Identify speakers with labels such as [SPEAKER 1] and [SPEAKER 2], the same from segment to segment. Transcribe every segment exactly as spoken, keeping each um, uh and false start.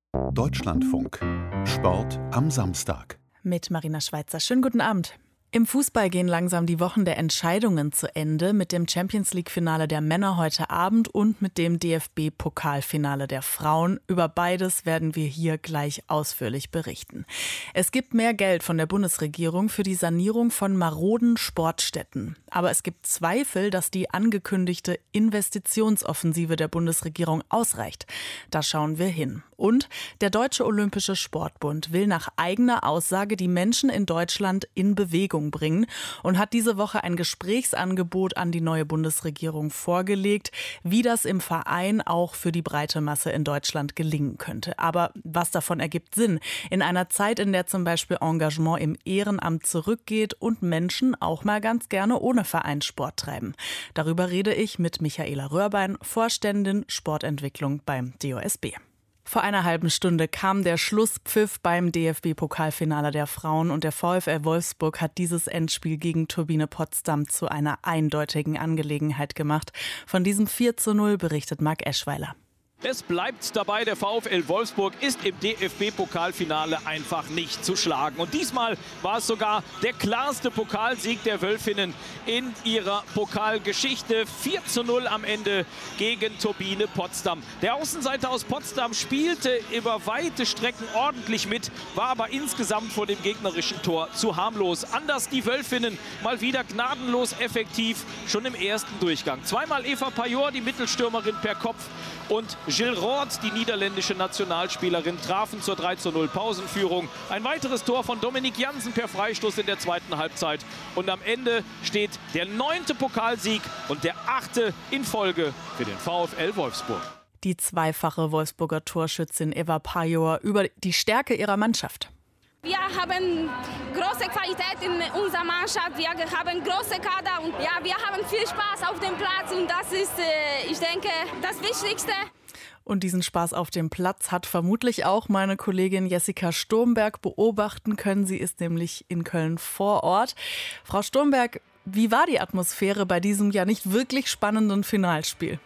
[SPEAKER 1] Deutschlandfunk. Sport am Samstag.
[SPEAKER 2] Mit Marina Schweizer. Schönen guten Abend. Im Fußball gehen langsam die Wochen der Entscheidungen zu Ende mit dem Champions-League-Finale der Männer heute Abend und mit dem D F B-Pokalfinale der Frauen. Über beides werden wir hier gleich ausführlich berichten. Es gibt mehr Geld von der Bundesregierung für die Sanierung von maroden Sportstätten. Aber es gibt Zweifel, dass die angekündigte Investitionsoffensive der Bundesregierung ausreicht. Da schauen wir hin. Und der Deutsche Olympische Sportbund will nach eigener Aussage die Menschen in Deutschland in Bewegung bringen und hat diese Woche ein Gesprächsangebot an die neue Bundesregierung vorgelegt, wie das im Verein auch für die breite Masse in Deutschland gelingen könnte. Aber was davon ergibt Sinn? In einer Zeit, in der zum Beispiel Engagement im Ehrenamt zurückgeht und Menschen auch mal ganz gerne ohne Vereinssport treiben. Darüber rede ich mit Michaela Röhrbein, Vorständin Sportentwicklung beim D O S B. Vor einer halben Stunde kam der Schlusspfiff beim D F B-Pokalfinale der Frauen und der VfL Wolfsburg hat dieses Endspiel gegen Turbine Potsdam zu einer eindeutigen Angelegenheit gemacht. Von diesem vier zu null berichtet Marc Eschweiler.
[SPEAKER 3] Es bleibt dabei, der VfL Wolfsburg ist im D F B-Pokalfinale einfach nicht zu schlagen. Und diesmal war es sogar der klarste Pokalsieg der Wölfinnen in ihrer Pokalgeschichte. vier zu null am Ende gegen Turbine Potsdam. Der Außenseiter aus Potsdam spielte über weite Strecken ordentlich mit, war aber insgesamt vor dem gegnerischen Tor zu harmlos. Anders die Wölfinnen, mal wieder gnadenlos effektiv, schon im ersten Durchgang. Zweimal Eva Pajor, die Mittelstürmerin per Kopf, und Jill Roth, die niederländische Nationalspielerin, trafen zur drei zu null Pausenführung. Ein weiteres Tor von Dominique Jansen per Freistoß in der zweiten Halbzeit. Und am Ende steht der neunte Pokalsieg und der achte in Folge für den VfL Wolfsburg.
[SPEAKER 2] Die zweifache Wolfsburger Torschützin Eva Pajor über die Stärke ihrer Mannschaft.
[SPEAKER 4] Wir haben große Qualität in unserer Mannschaft, wir haben große Kader und ja, wir haben viel Spaß auf dem Platz und das ist, ich denke, das Wichtigste.
[SPEAKER 2] Und diesen Spaß auf dem Platz hat vermutlich auch meine Kollegin Jessica Sturmberg beobachten können. Sie ist nämlich in Köln vor Ort. Frau Sturmberg, wie war die Atmosphäre bei diesem ja nicht wirklich spannenden Finalspiel?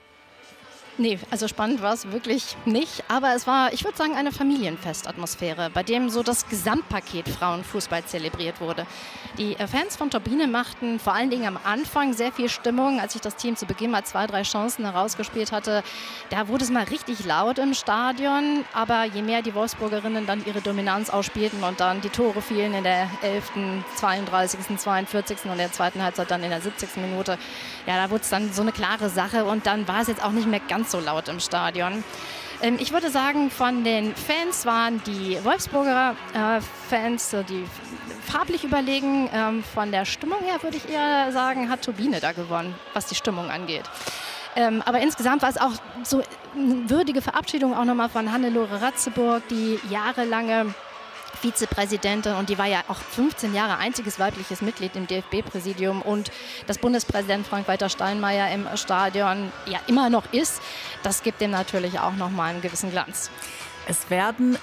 [SPEAKER 5] Nee, also spannend war es wirklich nicht, aber es war, ich würde sagen, eine Familienfestatmosphäre, bei dem so das Gesamtpaket Frauenfußball zelebriert wurde. Die Fans von Turbine machten vor allen Dingen am Anfang sehr viel Stimmung, als sich das Team zu Beginn mal zwei, drei Chancen herausgespielt hatte. Da wurde es mal richtig laut im Stadion, aber je mehr die Wolfsburgerinnen dann ihre Dominanz ausspielten und dann die Tore fielen in der elften, zweiunddreißigsten, zweiundvierzigsten und der zweiten Halbzeit dann in der siebzigsten Minute, ja, da wurde es dann so eine klare Sache und dann war es jetzt auch nicht mehr ganz so laut im Stadion. Ähm, ich würde sagen, von den Fans waren die Wolfsburger äh, Fans, äh, die farblich überlegen. Ähm, von der Stimmung her würde ich eher sagen, hat Turbine da gewonnen, was die Stimmung angeht. Ähm, aber insgesamt war es auch so eine würdige Verabschiedung auch nochmal von Hannelore Ratzeburg, die jahrelange Vizepräsidentin und die war ja auch fünfzehn Jahre einziges weibliches Mitglied im D F B-Präsidium und das Bundespräsident Frank-Walter Steinmeier im Stadion ja immer noch ist. Das gibt dem natürlich auch nochmal einen gewissen Glanz.
[SPEAKER 2] Es werden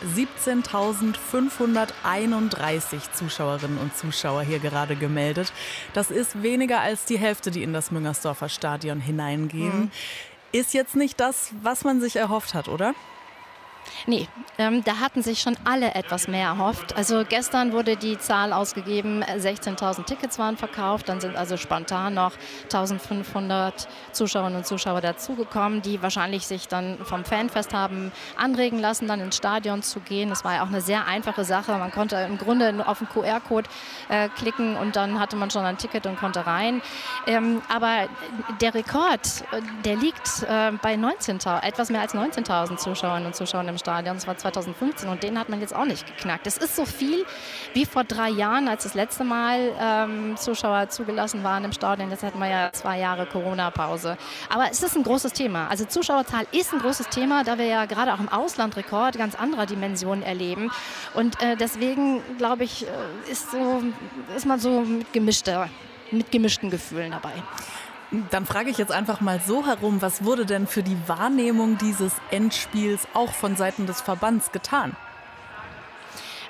[SPEAKER 2] siebzehntausendfünfhunderteinunddreißig Zuschauerinnen und Zuschauer hier gerade gemeldet. Das ist weniger als die Hälfte, die in das Müngersdorfer Stadion hineingehen. Mhm. Ist jetzt nicht das, was man sich erhofft hat, oder?
[SPEAKER 5] Nee, ähm, da hatten sich schon alle etwas mehr erhofft. Also gestern wurde die Zahl ausgegeben, sechzehntausend Tickets waren verkauft, dann sind also spontan noch eintausendfünfhundert Zuschauerinnen und Zuschauer dazugekommen, die wahrscheinlich sich dann vom Fanfest haben anregen lassen, dann ins Stadion zu gehen. Das war ja auch eine sehr einfache Sache. Man konnte im Grunde auf den Q R-Code äh, klicken und dann hatte man schon ein Ticket und konnte rein. Ähm, aber der Rekord, der liegt äh, bei neunzehntausend, etwas mehr als neunzehntausend Zuschauerinnen und Zuschauern im Stadion. Das war zweitausendfünfzehn und den hat man jetzt auch nicht geknackt. Das ist so viel wie vor drei Jahren, als das letzte Mal ähm, Zuschauer zugelassen waren im Stadion. Jetzt hatten wir ja zwei Jahre Corona-Pause. Aber es ist ein großes Thema. Also Zuschauerzahl ist ein großes Thema, da wir ja gerade auch im Ausland Rekord ganz anderer Dimensionen erleben. Und äh, deswegen, glaube ich, ist, so, ist man so mit, gemischter, mit gemischten Gefühlen dabei.
[SPEAKER 2] Dann frage ich jetzt einfach mal so herum, was wurde denn für die Wahrnehmung dieses Endspiels auch von Seiten des Verbands getan?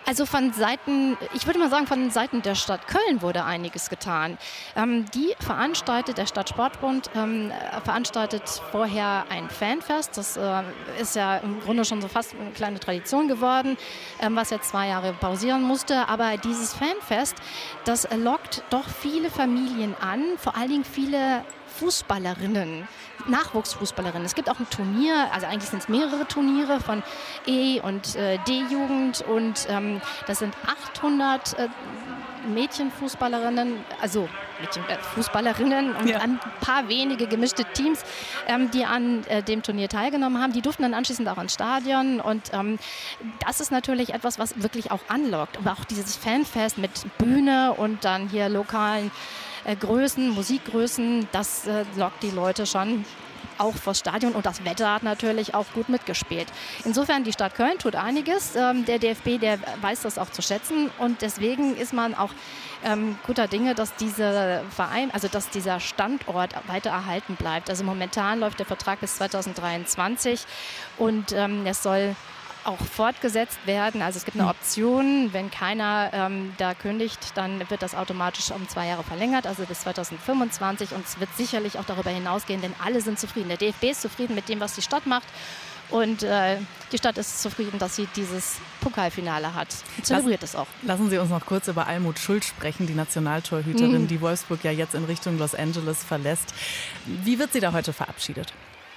[SPEAKER 5] Also von Seiten, ich würde mal sagen, von Seiten der Stadt Köln wurde einiges getan. Ähm, die veranstaltet, der Stadtsportbund ähm, veranstaltet vorher ein Fanfest. Das äh, ist ja im Grunde schon so fast eine kleine Tradition geworden, ähm, was jetzt zwei Jahre pausieren musste. Aber dieses Fanfest, das lockt doch viele Familien an, vor allen Dingen viele Fußballerinnen, Nachwuchsfußballerinnen. Es gibt auch ein Turnier, also eigentlich sind es mehrere Turniere von E- und äh, D-Jugend und ähm, das sind achthundert äh, Mädchenfußballerinnen, also Mädchen, äh, Fußballerinnen und ja. ein paar wenige gemischte Teams, ähm, die an äh, dem Turnier teilgenommen haben. Die durften dann anschließend auch ins Stadion und ähm, das ist natürlich etwas, was wirklich auch anlockt. Aber auch dieses Fanfest mit Bühne und dann hier lokalen äh, Größen, Musikgrößen, das äh, lockt die Leute schon auch vors Stadion und das Wetter hat natürlich auch gut mitgespielt. Insofern, die Stadt Köln tut einiges. Ähm, der D F B, der weiß das auch zu schätzen und deswegen ist man auch ähm, guter Dinge, dass dieser Verein, also dass dieser Standort weiter erhalten bleibt. Also momentan läuft der Vertrag bis zweitausenddreiundzwanzig und ähm, es soll auch fortgesetzt werden. Also es gibt eine Option, wenn keiner ähm, da kündigt, dann wird das automatisch um zwei Jahre verlängert, also bis zweitausendfünfundzwanzig und es wird sicherlich auch darüber hinausgehen, denn alle sind zufrieden. Der D F B ist zufrieden mit dem, was die Stadt macht und äh, die Stadt ist zufrieden, dass sie dieses Pokalfinale hat. Und zelebriert es auch.
[SPEAKER 2] Lassen Sie uns noch kurz über Almut Schuld sprechen, die Nationaltorhüterin,
[SPEAKER 5] mhm.
[SPEAKER 2] die Wolfsburg ja jetzt in Richtung Los Angeles verlässt. Wie wird sie da heute verabschiedet?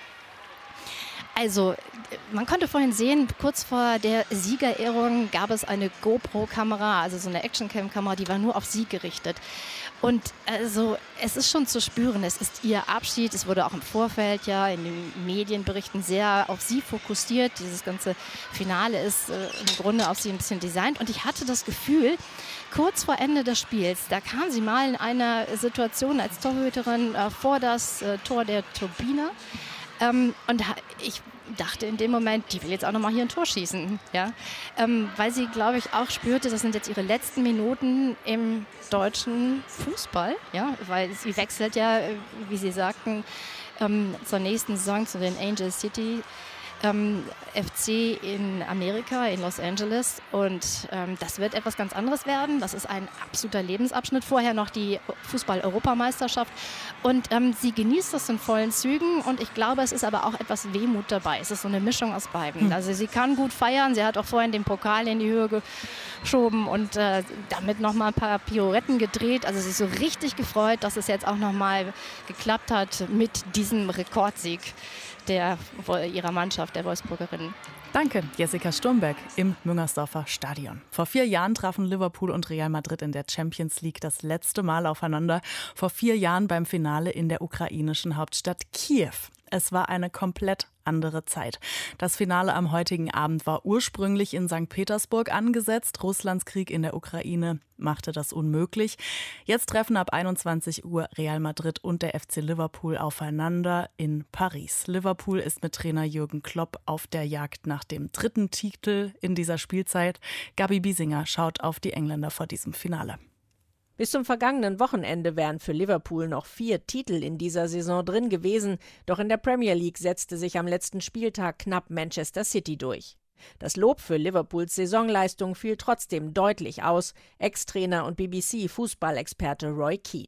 [SPEAKER 5] Also, man konnte vorhin sehen, kurz vor der Siegerehrung gab es eine GoPro-Kamera, also so eine Actioncam-Kamera, die war nur auf sie gerichtet. Und also, es ist schon zu spüren, es ist ihr Abschied, es wurde auch im Vorfeld ja in den Medienberichten sehr auf sie fokussiert. Dieses ganze Finale ist äh, im Grunde auf sie ein bisschen designt. Und ich hatte das Gefühl, kurz vor Ende des Spiels, da kam sie mal in einer Situation als Torhüterin äh, vor das äh, Tor der Turbine. Ähm, und ich dachte in dem Moment, die will jetzt auch noch mal hier ein Tor schießen, ja? Ähm, weil sie, glaube ich, auch spürte, das sind jetzt ihre letzten Minuten im deutschen Fußball, ja? Weil sie wechselt ja, wie Sie sagten, ähm, zur nächsten Saison zu den Angel City ähm, F C in Amerika, in Los Angeles und ähm, das wird etwas ganz anderes werden. Das ist ein absoluter Lebensabschnitt. Vorher noch die Fußball-Europameisterschaft und ähm, sie genießt das in vollen Zügen und ich glaube, es ist aber auch etwas Wehmut dabei. Es ist so eine Mischung aus beiden. Also sie kann gut feiern, sie hat auch vorhin den Pokal in die Höhe geschoben und äh, damit noch mal ein paar Pirouetten gedreht. Also sie ist so richtig gefreut, dass es jetzt auch noch mal geklappt hat mit diesem Rekordsieg der ihrer Mannschaft, der Wolfsburgerinnen.
[SPEAKER 2] Danke, Jessica Sturmberg im Müngersdorfer Stadion. Vor vier Jahren trafen Liverpool und Real Madrid in der Champions League das letzte Mal aufeinander. Vor vier Jahren beim Finale in der ukrainischen Hauptstadt Kiew. Es war eine komplett andere Zeit. Das Finale am heutigen Abend war ursprünglich in Sankt Petersburg angesetzt. Russlands Krieg in der Ukraine machte das unmöglich. Jetzt treffen ab einundzwanzig Uhr Real Madrid und der F C Liverpool aufeinander in Paris. Liverpool ist mit Trainer Jürgen Klopp auf der Jagd nach dem dritten Titel in dieser Spielzeit. Gabi Biesinger schaut auf die Engländer vor diesem Finale.
[SPEAKER 6] Bis zum vergangenen Wochenende wären für Liverpool noch vier Titel in dieser Saison drin gewesen, doch in der Premier League setzte sich am letzten Spieltag knapp Manchester City durch. Das Lob für Liverpools Saisonleistung fiel trotzdem deutlich aus. Ex-Trainer und B B C-Fußballexperte Roy Keane.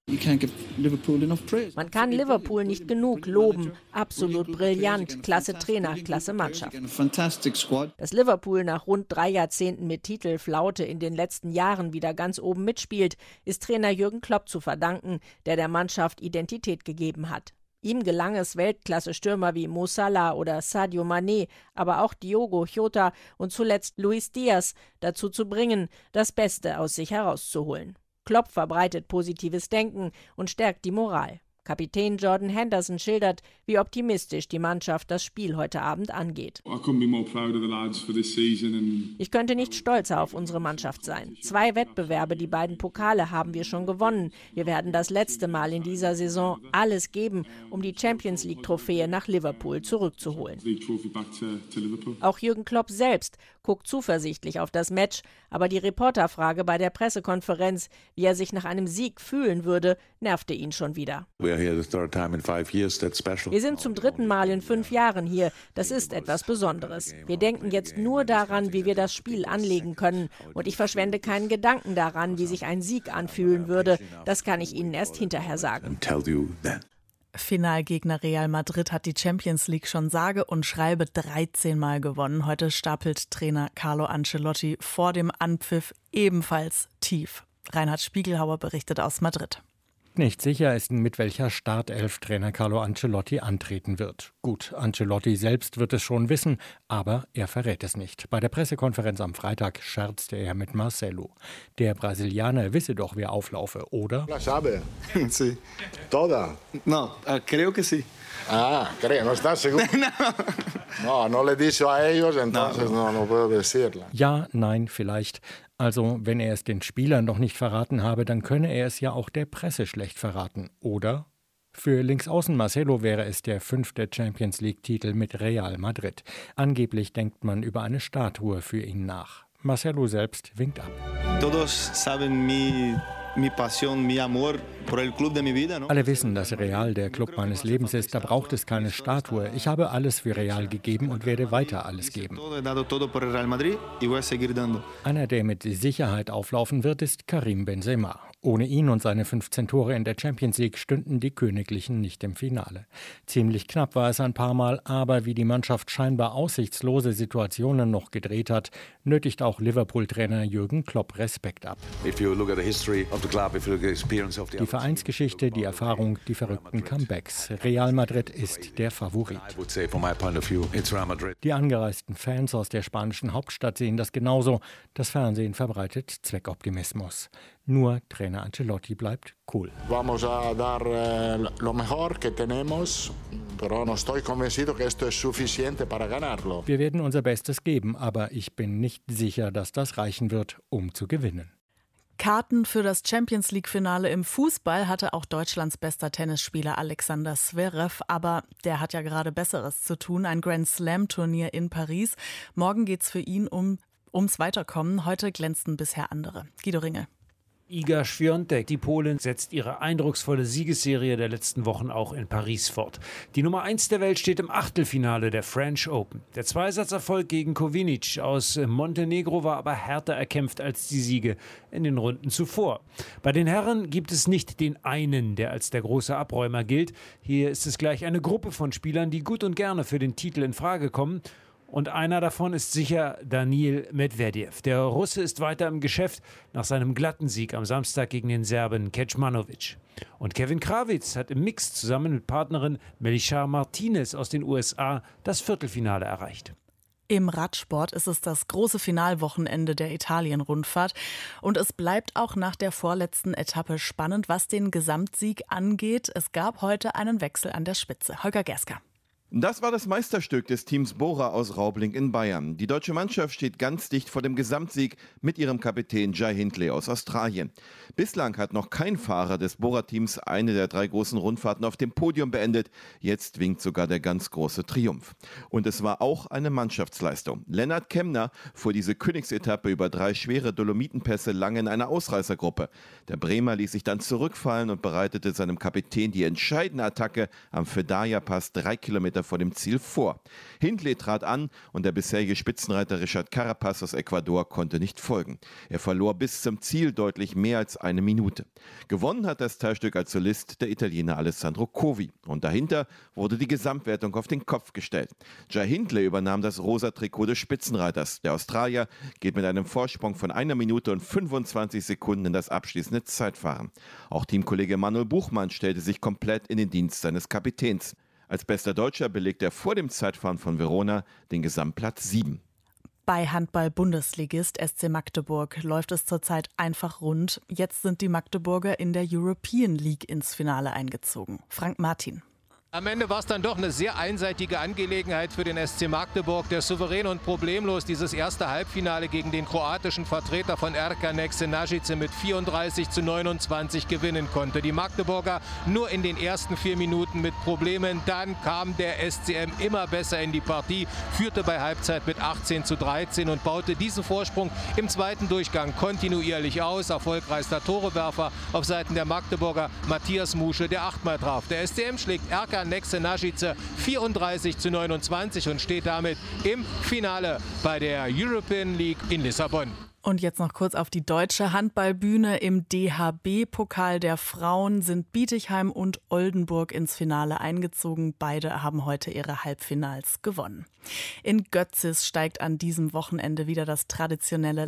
[SPEAKER 6] Man kann Liverpool nicht genug loben. Absolut brillant, klasse Trainer, klasse Mannschaft. Dass Liverpool nach rund drei Jahrzehnten mit Titelflaute in den letzten Jahren wieder ganz oben mitspielt, ist Trainer Jürgen Klopp zu verdanken, der der Mannschaft Identität gegeben hat. Ihm gelang es, Weltklasse-Stürmer wie Mo Salah oder Sadio Mané, aber auch Diogo Jota und zuletzt Luis Diaz dazu zu bringen, das Beste aus sich herauszuholen. Klopp verbreitet positives Denken und stärkt die Moral. Kapitän Jordan Henderson schildert, wie optimistisch die Mannschaft das Spiel heute Abend angeht. Ich könnte nicht stolzer auf unsere Mannschaft sein. Zwei Wettbewerbe, die beiden Pokale haben wir schon gewonnen. Wir werden das letzte Mal in dieser Saison alles geben, um die Champions-League-Trophäe nach Liverpool zurückzuholen. Auch Jürgen Klopp selbst guckt zuversichtlich auf das Match, aber die Reporterfrage bei der Pressekonferenz, wie er sich nach einem Sieg fühlen würde, nervte ihn schon wieder. Wir sind zum dritten Mal in fünf Jahren hier. Das ist etwas Besonderes. Wir denken jetzt nur daran, wie wir das Spiel anlegen können. Und ich verschwende keinen Gedanken daran, wie sich ein Sieg anfühlen würde. Das kann ich Ihnen erst hinterher sagen.
[SPEAKER 2] Finalgegner Real Madrid hat die Champions League schon sage und schreibe dreizehn Mal gewonnen. Heute stapelt Trainer Carlo Ancelotti vor dem Anpfiff ebenfalls tief. Reinhard Spiegelhauer berichtet aus Madrid.
[SPEAKER 7] Nicht sicher ist, mit welcher Startelf Trainer Carlo Ancelotti antreten wird. Gut, Ancelotti selbst wird es schon wissen, aber er verrät es nicht. Bei der Pressekonferenz am Freitag scherzte er mit Marcelo. Der Brasilianer wisse doch, wer auflaufe, oder?
[SPEAKER 8] La sabe. Sí. Toda.
[SPEAKER 9] No, uh, creo que sí.
[SPEAKER 8] Ah, creo, no estás seguro. No, no le dicho a ellos, entonces no, no puedo decirla.
[SPEAKER 7] Ja, nein, vielleicht. Also, wenn er es den Spielern noch nicht verraten habe, dann könne er es ja auch der Presse schlecht verraten, oder? Für Linksaußen Marcelo wäre es der fünfte Champions-League-Titel mit Real Madrid. Angeblich denkt man über eine Statue für ihn nach. Marcelo selbst winkt ab.
[SPEAKER 9] Todos saben mi, mi pasión, mi amor por el club de mi vida, ¿no?
[SPEAKER 7] Alle wissen, dass Real der Club meines Lebens ist. Da braucht es keine Statue. Ich habe alles für Real gegeben und werde weiter alles geben. Einer, der mit Sicherheit auflaufen wird, ist Karim Benzema. Ohne ihn und seine fünfzehn Tore in der Champions League stünden die Königlichen nicht im Finale. Ziemlich knapp war es ein paar Mal, aber wie die Mannschaft scheinbar aussichtslose Situationen noch gedreht hat, nötigt auch Liverpool-Trainer Jürgen Klopp Respekt ab. Die Vereinsgeschichte, die Erfahrung, die verrückten Comebacks. Real Madrid ist der Favorit. Die angereisten Fans aus der spanischen Hauptstadt sehen das genauso. Das Fernsehen verbreitet Zweckoptimismus. Nur Trainer Ancelotti bleibt cool.
[SPEAKER 8] Vamos a dar lo mejor que tenemos, pero no estoy convencido que esto es suficiente para ganarlo.
[SPEAKER 7] Wir werden unser Bestes geben, aber ich bin nicht sicher, dass das reichen wird, um zu gewinnen.
[SPEAKER 2] Karten für das Champions-League-Finale im Fußball hatte auch Deutschlands bester Tennisspieler Alexander Zverev, aber der hat ja gerade Besseres zu tun, ein Grand-Slam-Turnier in Paris. Morgen geht's für ihn um, ums Weiterkommen, heute glänzten bisher andere. Guido Ringel.
[SPEAKER 10] Iga Świątek, die Polin, setzt ihre eindrucksvolle Siegesserie der letzten Wochen auch in Paris fort. Die Nummer eins der Welt steht im Achtelfinale der French Open. Der Zweisatzerfolg gegen Kovinic aus Montenegro war aber härter erkämpft als die Siege in den Runden zuvor. Bei den Herren gibt es nicht den einen, der als der große Abräumer gilt. Hier ist es gleich eine Gruppe von Spielern, die gut und gerne für den Titel in Frage kommen. Und einer davon ist sicher Daniil Medvedev. Der Russe ist weiter im Geschäft nach seinem glatten Sieg am Samstag gegen den Serben Kecmanovic. Und Kevin Krawitz hat im Mix zusammen mit Partnerin Melissa Martinez aus den U S A das Viertelfinale erreicht.
[SPEAKER 2] Im Radsport ist es das große Finalwochenende der Italien-Rundfahrt. Und es bleibt auch nach der vorletzten Etappe spannend, was den Gesamtsieg angeht. Es gab heute einen Wechsel an der Spitze. Holger Gerska.
[SPEAKER 11] Das war das Meisterstück des Teams Bora aus Raubling in Bayern. Die deutsche Mannschaft steht ganz dicht vor dem Gesamtsieg mit ihrem Kapitän Jai Hindley aus Australien. Bislang hat noch kein Fahrer des Bora-Teams eine der drei großen Rundfahrten auf dem Podium beendet. Jetzt winkt sogar der ganz große Triumph. Und es war auch eine Mannschaftsleistung. Lennart Kemner fuhr diese Königsetappe über drei schwere Dolomitenpässe lange in einer Ausreißergruppe. Der Bremer ließ sich dann zurückfallen und bereitete seinem Kapitän die entscheidende Attacke am Fedaia-Pass drei Kilometer vor dem Ziel vor. Hindley trat an und der bisherige Spitzenreiter Richard Carapaz aus Ecuador konnte nicht folgen. Er verlor bis zum Ziel deutlich mehr als eine Minute. Gewonnen hat das Teilstück als Solist der Italiener Alessandro Covi. Und dahinter wurde die Gesamtwertung auf den Kopf gestellt. Jai Hindley übernahm das rosa Trikot des Spitzenreiters. Der Australier geht mit einem Vorsprung von einer Minute und fünfundzwanzig Sekunden in das abschließende Zeitfahren. Auch Teamkollege Manuel Buchmann stellte sich komplett in den Dienst seines Kapitäns. Als bester Deutscher belegte er vor dem Zeitfahren von Verona den Gesamtplatz sieben.
[SPEAKER 2] Bei Handball-Bundesligist S C Magdeburg läuft es zurzeit einfach rund. Jetzt sind die Magdeburger in der European League ins Finale eingezogen. Frank Martin.
[SPEAKER 12] Am Ende war es dann doch eine sehr einseitige Angelegenheit für den S C Magdeburg, der souverän und problemlos dieses erste Halbfinale gegen den kroatischen Vertreter von R K Nexe Nažice mit vierunddreißig zu neunundzwanzig gewinnen konnte. Die Magdeburger nur in den ersten vier Minuten mit Problemen. Dann kam der S C M immer besser in die Partie, führte bei Halbzeit mit achtzehn zu dreizehn und baute diesen Vorsprung im zweiten Durchgang kontinuierlich aus. Erfolgreichster Torewerfer auf Seiten der Magdeburger Matthias Musche, der achtmal traf. Der S C M schlägt R K Nexe Nažice vierunddreißig zu neunundzwanzig und steht damit im Finale bei der European League in Lissabon.
[SPEAKER 2] Und jetzt noch kurz auf die deutsche Handballbühne. Im D H B-Pokal der Frauen sind Bietigheim und Oldenburg ins Finale eingezogen. Beide haben heute ihre Halbfinals gewonnen. In Götzis steigt an diesem Wochenende wieder das traditionelle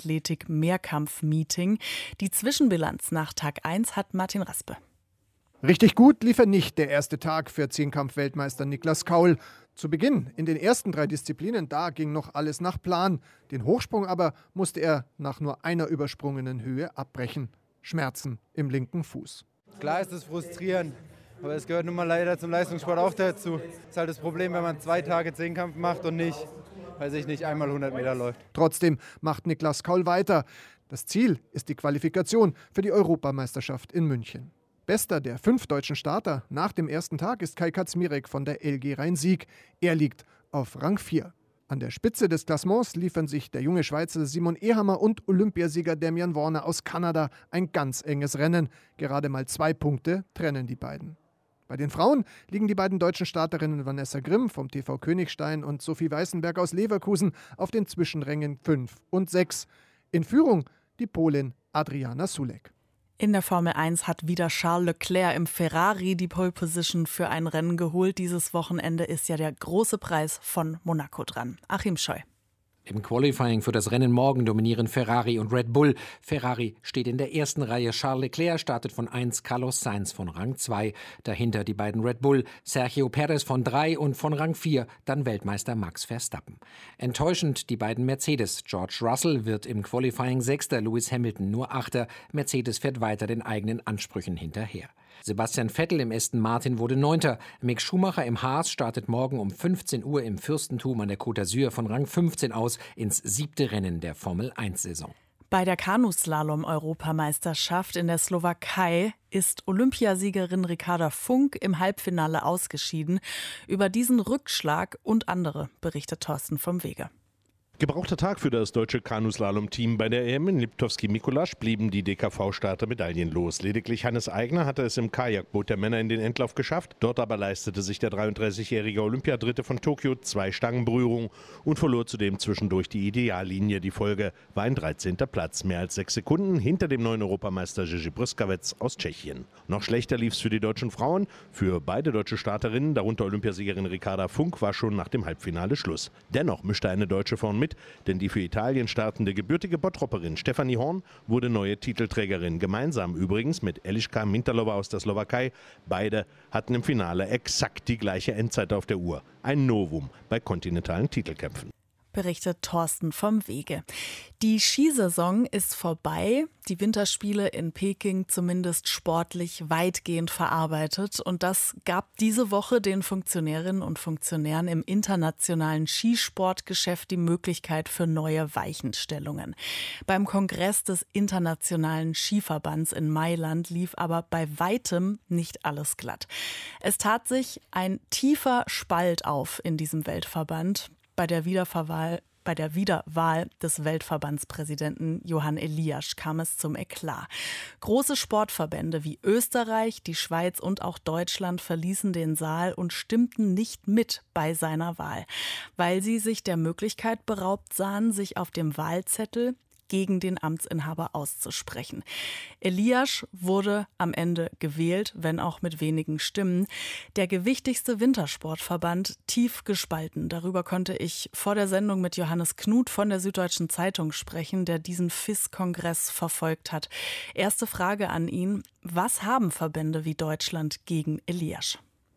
[SPEAKER 2] Leichtathletik-Mehrkampf-Meeting. Die Zwischenbilanz nach Tag eins hat Martin Raspe.
[SPEAKER 13] Richtig gut lief er nicht, der erste Tag für Zehnkampf-Weltmeister Niklas Kaul. Zu Beginn in den ersten drei Disziplinen, da ging noch alles nach Plan. Den Hochsprung aber musste er nach nur einer übersprungenen Höhe abbrechen. Schmerzen im linken Fuß.
[SPEAKER 14] Klar ist es frustrierend, aber es gehört nun mal leider zum Leistungssport auch dazu. Das ist halt das Problem, wenn man zwei Tage Zehnkampf macht und nicht, weiß ich nicht, einmal hundert Meter läuft.
[SPEAKER 13] Trotzdem macht Niklas Kaul weiter. Das Ziel ist die Qualifikation für die Europameisterschaft in München. Bester der fünf deutschen Starter nach dem ersten Tag ist Kai Kaczmirek von der L G Rhein-Sieg. Er liegt auf Rang vier. An der Spitze des Klassements liefern sich der junge Schweizer Simon Ehammer und Olympiasieger Damian Warner aus Kanada ein ganz enges Rennen. Gerade mal zwei Punkte trennen die beiden. Bei den Frauen liegen die beiden deutschen Starterinnen Vanessa Grimm vom T V Königstein und Sophie Weißenberg aus Leverkusen auf den Zwischenrängen fünf und sechs. In Führung die Polin Adriana Sulek.
[SPEAKER 2] In der Formel eins hat wieder Charles Leclerc im Ferrari die Pole Position für ein Rennen geholt. Dieses Wochenende ist ja der große Preis von Monaco dran. Achim Scheu.
[SPEAKER 15] Im Qualifying für das Rennen morgen dominieren Ferrari und Red Bull. Ferrari steht in der ersten Reihe. Charles Leclerc startet von eins, Carlos Sainz von Rang zwei. Dahinter die beiden Red Bull, Sergio Perez von drei und von Rang vier dann Weltmeister Max Verstappen. Enttäuschend die beiden Mercedes. George Russell wird im Qualifying Sechster, Lewis Hamilton nur Achter. Mercedes fährt weiter den eigenen Ansprüchen hinterher. Sebastian Vettel im Aston Martin wurde Neunter. Mick Schumacher im Haas startet morgen um fünfzehn Uhr im Fürstentum an der Côte d'Azur von Rang fünfzehn aus ins siebte Rennen der Formel eins Saison.
[SPEAKER 2] Bei der Kanuslalom-Europameisterschaft in der Slowakei ist Olympiasiegerin Ricarda Funk im Halbfinale ausgeschieden. Über diesen Rückschlag und andere berichtet Thorsten vom Wege.
[SPEAKER 16] Gebrauchter Tag für das deutsche Kanuslalom-Team. Bei der E M in Liptovský-Mikuláš blieben die D K V-Starter medaillenlos. Lediglich Hannes Eigner hatte es im Kajakboot der Männer in den Endlauf geschafft. Dort aber leistete sich der dreiunddreißigjährige Olympiadritte von Tokio zwei Stangenberührungen und verlor zudem zwischendurch die Ideallinie. Die Folge war ein dreizehnter Platz, mehr als sechs Sekunden hinter dem neuen Europameister Jerzy Brzkavec aus Tschechien. Noch schlechter lief es für die deutschen Frauen. Für beide deutsche Starterinnen, darunter Olympiasiegerin Ricarda Funk, war schon nach dem Halbfinale Schluss. Dennoch mischte eine Deutsche vorn mit, denn die für Italien startende gebürtige Bottropperin Stefanie Horn wurde neue Titelträgerin. Gemeinsam übrigens mit Eliška Mintalova aus der Slowakei. Beide hatten im Finale exakt die gleiche Endzeit auf der Uhr. Ein Novum bei kontinentalen Titelkämpfen.
[SPEAKER 2] Berichtet Thorsten vom Wege. Die Skisaison ist vorbei, die Winterspiele in Peking zumindest sportlich weitgehend verarbeitet. Und das gab diese Woche den Funktionärinnen und Funktionären im internationalen Skisportgeschäft die Möglichkeit für neue Weichenstellungen. Beim Kongress des Internationalen Skiverbands in Mailand lief aber bei weitem nicht alles glatt. Es tat sich ein tiefer Spalt auf in diesem Weltverband. Bei der Wiederverwahl, bei der Wiederwahl des Weltverbandspräsidenten Johann Eliasch kam es zum Eklat. Große Sportverbände wie Österreich, die Schweiz und auch Deutschland verließen den Saal und stimmten nicht mit bei seiner Wahl, weil sie sich der Möglichkeit beraubt sahen, sich auf dem Wahlzettel gegen den Amtsinhaber auszusprechen. Eliasch wurde am Ende gewählt, wenn auch mit wenigen Stimmen. Der gewichtigste Wintersportverband tief gespalten. Darüber konnte ich vor der Sendung mit Johannes Knut von der Süddeutschen Zeitung sprechen, der diesen F I S-Kongress verfolgt hat. Erste Frage an ihn: Was haben Verbände wie Deutschland gegen Eliasch?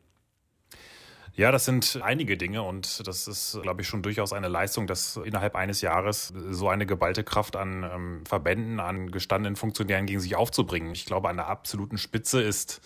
[SPEAKER 17] Ja, das sind einige Dinge und das ist, glaube ich, schon durchaus eine Leistung, dass innerhalb eines Jahres so eine geballte Kraft an ähm, Verbänden, an gestandenen Funktionären gegen sich aufzubringen. Ich glaube, an der absoluten Spitze ist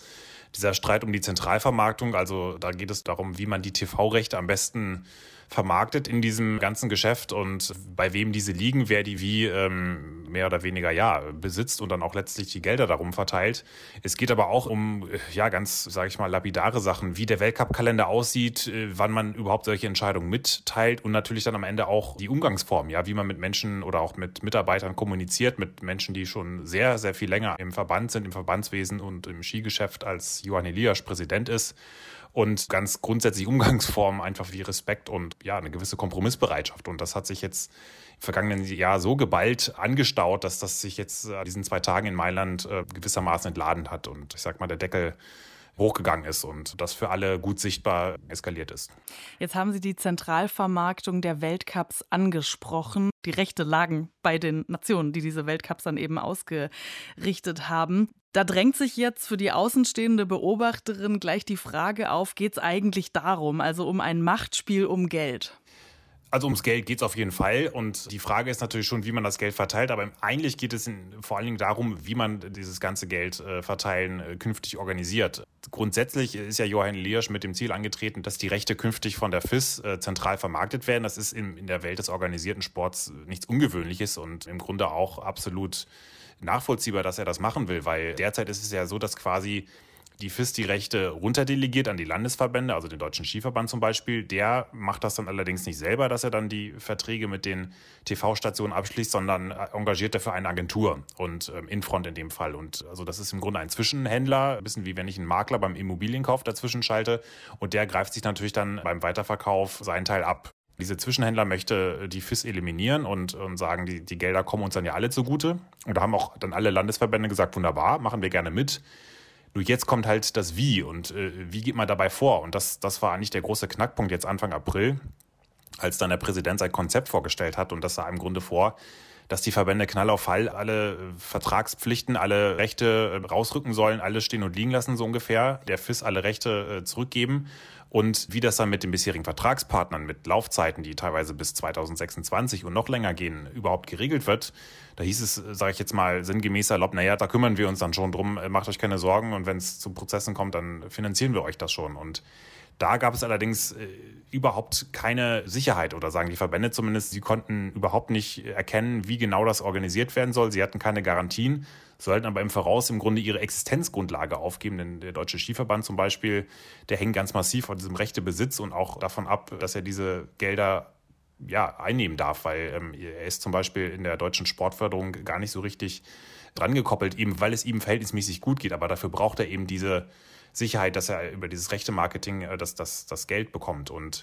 [SPEAKER 17] dieser Streit um die Zentralvermarktung, also da geht es darum, wie man die T V-Rechte am besten vermarktet in diesem ganzen Geschäft und bei wem diese liegen, wer die wie ähm, mehr oder weniger ja besitzt und dann auch letztlich die Gelder darum verteilt. Es geht aber auch um ja ganz, sage ich mal, lapidare Sachen, wie der Weltcup-Kalender aussieht, äh, wann man überhaupt solche Entscheidungen mitteilt und natürlich dann am Ende auch die Umgangsform, ja, wie man mit Menschen oder auch mit Mitarbeitern kommuniziert, mit Menschen, die schon sehr, sehr viel länger im Verband sind, im Verbandswesen und im Skigeschäft, als Johan Elias Präsident ist. Und ganz grundsätzlich Umgangsformen einfach wie Respekt und ja eine gewisse Kompromissbereitschaft. Und das hat sich jetzt im vergangenen Jahr so geballt angestaut, dass das sich jetzt an diesen zwei Tagen in Mailand äh, gewissermaßen entladen hat. Und ich sag mal, der Deckel hochgegangen ist und das für alle gut sichtbar eskaliert ist.
[SPEAKER 2] Jetzt haben Sie die Zentralvermarktung der Weltcups angesprochen. Die Rechte lagen bei den Nationen, die diese Weltcups dann eben ausgerichtet haben. Da drängt sich jetzt für die außenstehende Beobachterin gleich die Frage auf, geht es eigentlich darum, also um ein Machtspiel um Geld?
[SPEAKER 17] Also ums Geld geht es auf jeden Fall und die Frage ist natürlich schon, wie man das Geld verteilt, aber eigentlich geht es in, vor allen Dingen darum, wie man dieses ganze Geld äh, verteilen äh, künftig organisiert. Grundsätzlich ist ja Johan Elias mit dem Ziel angetreten, dass die Rechte künftig von der F I S äh, zentral vermarktet werden. Das ist in, in der Welt des organisierten Sports nichts Ungewöhnliches und im Grunde auch absolut nachvollziehbar, dass er das machen will, weil derzeit ist es ja so, dass quasi die F I S die Rechte runterdelegiert an die Landesverbände, also den Deutschen Skiverband zum Beispiel. Der macht das dann allerdings nicht selber, dass er dann die Verträge mit den T V-Stationen abschließt, sondern engagiert dafür eine Agentur und ähm, Infront in dem Fall. Und also das ist im Grunde ein Zwischenhändler, ein bisschen wie wenn ich einen Makler beim Immobilienkauf dazwischen schalte. Und der greift sich natürlich dann beim Weiterverkauf seinen Teil ab. Diese Zwischenhändler möchte die F I S eliminieren und, und sagen, die, die Gelder kommen uns dann ja alle zugute. Und da haben auch dann alle Landesverbände gesagt, wunderbar, machen wir gerne mit. Nur jetzt kommt halt das Wie und äh, wie geht man dabei vor? Und das, das war eigentlich der große Knackpunkt jetzt Anfang April, als dann der Präsident sein Konzept vorgestellt hat. Und das sah im Grunde vor, dass die Verbände Knall auf Fall alle Vertragspflichten, alle Rechte rausrücken sollen, alles stehen und liegen lassen so ungefähr, der F I S alle Rechte äh, zurückgeben. Und wie das dann mit den bisherigen Vertragspartnern, mit Laufzeiten, die teilweise bis zweitausendsechsundzwanzig und noch länger gehen, überhaupt geregelt wird, da hieß es, sage ich jetzt mal sinngemäß salopp, naja, da kümmern wir uns dann schon drum, macht euch keine Sorgen und wenn es zu Prozessen kommt, dann finanzieren wir euch das schon. Und da gab es allerdings äh, überhaupt keine Sicherheit oder sagen die Verbände zumindest, sie konnten überhaupt nicht erkennen, wie genau das organisiert werden soll. Sie hatten keine Garantien, sollten aber im Voraus im Grunde ihre Existenzgrundlage aufgeben. Denn der Deutsche Skiverband zum Beispiel, der hängt ganz massiv von diesem Rechtebesitz und auch davon ab, dass er diese Gelder ja, einnehmen darf, weil ähm, er ist zum Beispiel in der deutschen Sportförderung gar nicht so richtig dran gekoppelt, eben weil es ihm verhältnismäßig gut geht. Aber dafür braucht er eben diese Sicherheit, dass er über dieses Rechte-Marketing äh, das, das, das Geld bekommt. Und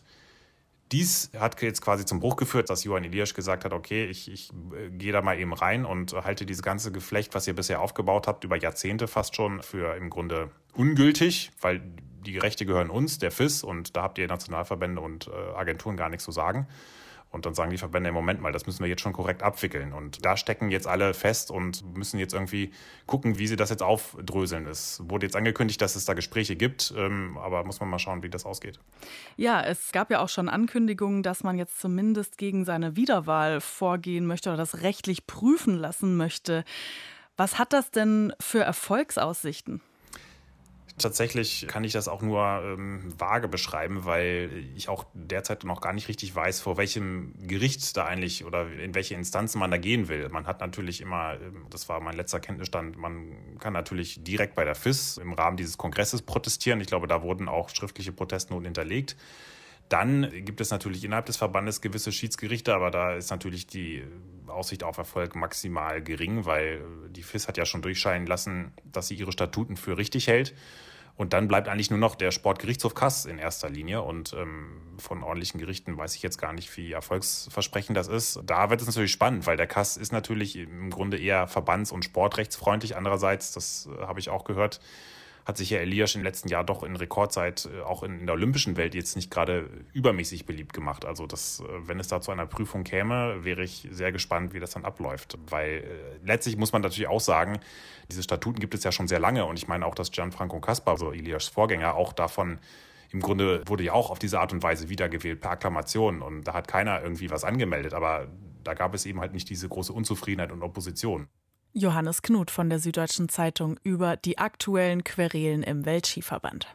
[SPEAKER 17] dies hat jetzt quasi zum Bruch geführt, dass Johan Elias gesagt hat, okay, ich, ich äh, gehe da mal eben rein und halte dieses ganze Geflecht, was ihr bisher aufgebaut habt, über Jahrzehnte fast schon, für im Grunde ungültig, weil die Rechte gehören uns, der F I S, und da habt ihr Nationalverbände und äh, Agenturen gar nichts zu sagen. Und dann sagen die Verbände, im Moment mal, das müssen wir jetzt schon korrekt abwickeln. Und da stecken jetzt alle fest und müssen jetzt irgendwie gucken, wie sie das jetzt aufdröseln. Es wurde jetzt angekündigt, dass es da Gespräche gibt, ähm, aber muss man mal schauen, wie das ausgeht.
[SPEAKER 2] Ja, es gab ja auch schon Ankündigungen, dass man jetzt zumindest gegen seine Wiederwahl vorgehen möchte oder das rechtlich prüfen lassen möchte. Was hat das denn für Erfolgsaussichten?
[SPEAKER 17] Tatsächlich kann ich das auch nur ähm, vage beschreiben, weil ich auch derzeit noch gar nicht richtig weiß, vor welchem Gericht da eigentlich oder in welche Instanzen man da gehen will. Man hat natürlich immer, das war mein letzter Kenntnisstand, man kann natürlich direkt bei der F I S im Rahmen dieses Kongresses protestieren. Ich glaube, da wurden auch schriftliche Protestnoten hinterlegt. Dann gibt es natürlich innerhalb des Verbandes gewisse Schiedsgerichte, aber da ist natürlich die Aussicht auf Erfolg maximal gering, weil die F I S hat ja schon durchscheinen lassen, dass sie ihre Statuten für richtig hält. Und dann bleibt eigentlich nur noch der Sportgerichtshof Kass in erster Linie. Und ähm, von ordentlichen Gerichten weiß ich jetzt gar nicht, wie erfolgsversprechend das ist. Da wird es natürlich spannend, weil der Kass ist natürlich im Grunde eher verbands- und sportrechtsfreundlich. Andererseits, das äh, habe ich auch gehört, hat sich ja Elias im letzten Jahr doch in Rekordzeit äh, auch in, in der olympischen Welt jetzt nicht gerade übermäßig beliebt gemacht. Also das, äh, wenn es da zu einer Prüfung käme, wäre ich sehr gespannt, wie das dann abläuft. Weil äh, letztlich muss man natürlich auch sagen, diese Statuten gibt es ja schon sehr lange. Und ich meine auch, dass Gianfranco Kaspar, also Elias' Vorgänger, auch davon im Grunde wurde ja auch auf diese Art und Weise wiedergewählt per Akklamation. Und da hat keiner irgendwie was angemeldet. Aber da gab es eben halt nicht diese große Unzufriedenheit und Opposition.
[SPEAKER 2] Johannes Knut von der Süddeutschen Zeitung über die aktuellen Querelen im Weltskiverband.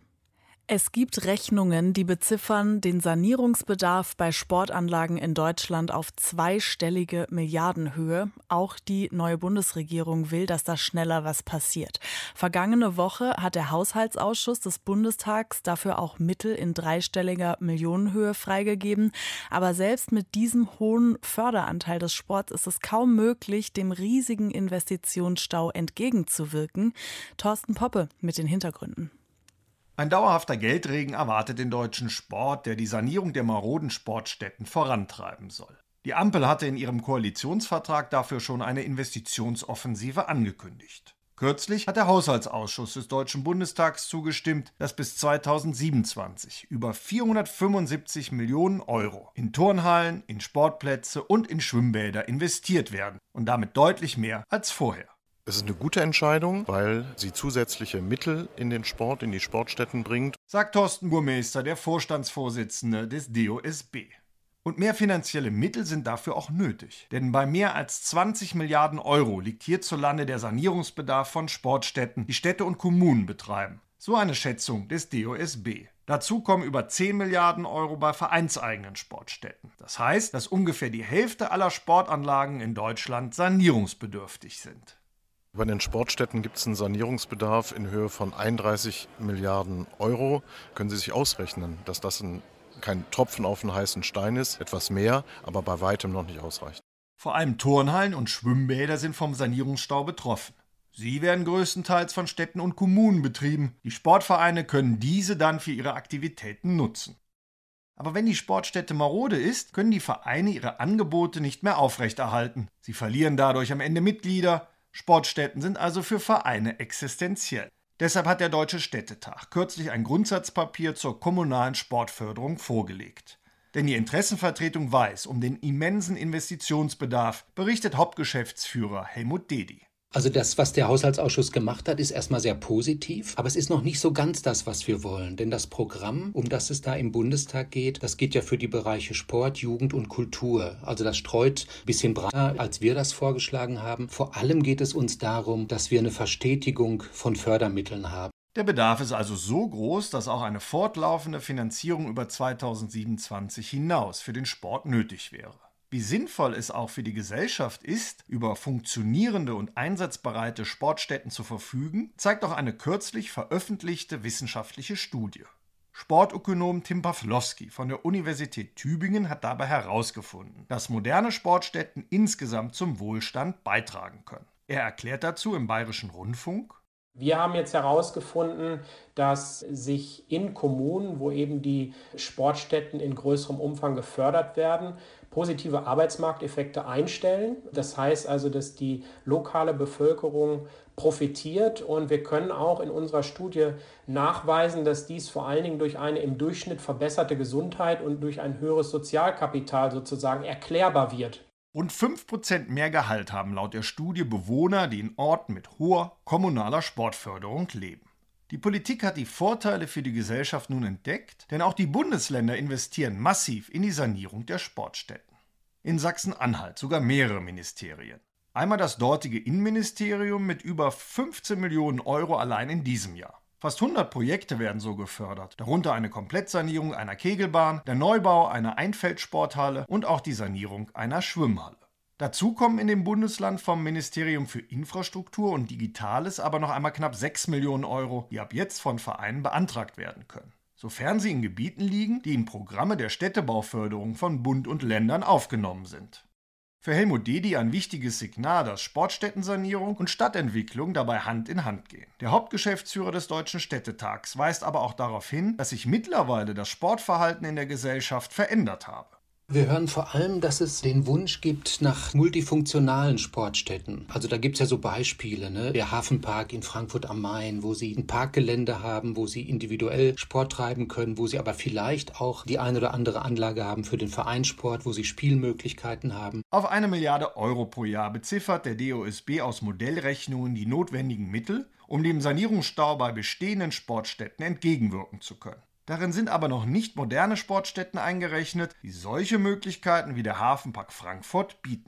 [SPEAKER 2] Es gibt Rechnungen, die beziffern den Sanierungsbedarf bei Sportanlagen in Deutschland auf zweistellige Milliardenhöhe. Auch die neue Bundesregierung will, dass da schneller was passiert. Vergangene Woche hat der Haushaltsausschuss des Bundestags dafür auch Mittel in dreistelliger Millionenhöhe freigegeben. Aber selbst mit diesem hohen Förderanteil des Sports ist es kaum möglich, dem riesigen Investitionsstau entgegenzuwirken. Thorsten Poppe mit den Hintergründen.
[SPEAKER 18] Ein dauerhafter Geldregen erwartet den deutschen Sport, der die Sanierung der maroden Sportstätten vorantreiben soll. Die Ampel hatte in ihrem Koalitionsvertrag dafür schon eine Investitionsoffensive angekündigt. Kürzlich hat der Haushaltsausschuss des Deutschen Bundestags zugestimmt, dass bis zweitausendsiebenundzwanzig über vierhundertfünfundsiebzig Millionen Euro in Turnhallen, in Sportplätze und in Schwimmbäder investiert werden und damit deutlich mehr als vorher.
[SPEAKER 19] Es ist eine gute Entscheidung, weil sie zusätzliche Mittel in den Sport, in die Sportstätten bringt,
[SPEAKER 18] sagt Thorsten Burmeister, der Vorstandsvorsitzende des D O S B. Und mehr finanzielle Mittel sind dafür auch nötig. Denn bei mehr als zwanzig Milliarden Euro liegt hierzulande der Sanierungsbedarf von Sportstätten, die Städte und Kommunen betreiben. So eine Schätzung des D O S B. Dazu kommen über zehn Milliarden Euro bei vereinseigenen Sportstätten. Das heißt, dass ungefähr die Hälfte aller Sportanlagen in Deutschland sanierungsbedürftig sind.
[SPEAKER 19] Bei den Sportstätten gibt es einen Sanierungsbedarf in Höhe von einunddreißig Milliarden Euro. Können Sie sich ausrechnen, dass das ein, kein Tropfen auf einen heißen Stein ist, etwas mehr, aber bei weitem noch nicht ausreicht.
[SPEAKER 18] Vor allem Turnhallen und Schwimmbäder sind vom Sanierungsstau betroffen. Sie werden größtenteils von Städten und Kommunen betrieben. Die Sportvereine können diese dann für ihre Aktivitäten nutzen. Aber wenn die Sportstätte marode ist, können die Vereine ihre Angebote nicht mehr aufrechterhalten. Sie verlieren dadurch am Ende Mitglieder. Sportstätten sind also für Vereine existenziell. Deshalb hat der Deutsche Städtetag kürzlich ein Grundsatzpapier zur kommunalen Sportförderung vorgelegt. Denn die Interessenvertretung weiß um den immensen Investitionsbedarf, berichtet Hauptgeschäftsführer Helmut Dedi.
[SPEAKER 20] Also das, was der Haushaltsausschuss gemacht hat, ist erstmal sehr positiv, aber es ist noch nicht so ganz das, was wir wollen. Denn das Programm, um das es da im Bundestag geht, das geht ja für die Bereiche Sport, Jugend und Kultur. Also das streut ein bisschen breiter, als wir das vorgeschlagen haben. Vor allem geht es uns darum, dass wir eine Verstetigung von Fördermitteln haben.
[SPEAKER 18] Der Bedarf ist also so groß, dass auch eine fortlaufende Finanzierung über zweitausendsiebenundzwanzig hinaus für den Sport nötig wäre. Wie sinnvoll es auch für die Gesellschaft ist, über funktionierende und einsatzbereite Sportstätten zu verfügen, zeigt auch eine kürzlich veröffentlichte wissenschaftliche Studie. Sportökonom Tim Pawlowski von der Universität Tübingen hat dabei herausgefunden, dass moderne Sportstätten insgesamt zum Wohlstand beitragen können. Er erklärt dazu im Bayerischen Rundfunk:
[SPEAKER 21] Wir haben jetzt herausgefunden, dass sich in Kommunen, wo eben die Sportstätten in größerem Umfang gefördert werden, positive Arbeitsmarkteffekte einstellen. Das heißt also, dass die lokale Bevölkerung profitiert, und wir können auch in unserer Studie nachweisen, dass dies vor allen Dingen durch eine im Durchschnitt verbesserte Gesundheit und durch ein höheres Sozialkapital sozusagen erklärbar wird.
[SPEAKER 18] Rund fünf Prozent mehr Gehalt haben laut der Studie Bewohner, die in Orten mit hoher kommunaler Sportförderung leben. Die Politik hat die Vorteile für die Gesellschaft nun entdeckt, denn auch die Bundesländer investieren massiv in die Sanierung der Sportstätten. In Sachsen-Anhalt sogar mehrere Ministerien. Einmal das dortige Innenministerium mit über fünfzehn Millionen Euro allein in diesem Jahr. Fast hundert Projekte werden so gefördert, darunter eine Komplettsanierung einer Kegelbahn, der Neubau einer Einfeldsporthalle und auch die Sanierung einer Schwimmhalle. Dazu kommen in dem Bundesland vom Ministerium für Infrastruktur und Digitales aber noch einmal knapp sechs Millionen Euro, die ab jetzt von Vereinen beantragt werden können, sofern sie in Gebieten liegen, die in Programme der Städtebauförderung von Bund und Ländern aufgenommen sind. Für Helmut Dedi ein wichtiges Signal, dass Sportstättensanierung und Stadtentwicklung dabei Hand in Hand gehen. Der Hauptgeschäftsführer des Deutschen Städtetags weist aber auch darauf hin, dass sich mittlerweile das Sportverhalten in der Gesellschaft verändert habe.
[SPEAKER 20] Wir hören vor allem, dass es den Wunsch gibt nach multifunktionalen Sportstätten. Also da gibt es ja so Beispiele, ne? Der Hafenpark in Frankfurt am Main, wo sie ein Parkgelände haben, wo sie individuell Sport treiben können, wo sie aber vielleicht auch die eine oder andere Anlage haben für den Vereinssport, wo sie Spielmöglichkeiten haben.
[SPEAKER 18] Auf eine Milliarde Euro pro Jahr beziffert der D O S B aus Modellrechnungen die notwendigen Mittel, um dem Sanierungsstau bei bestehenden Sportstätten entgegenwirken zu können. Darin sind aber noch nicht moderne Sportstätten eingerechnet, die solche Möglichkeiten wie der Hafenpark Frankfurt bieten.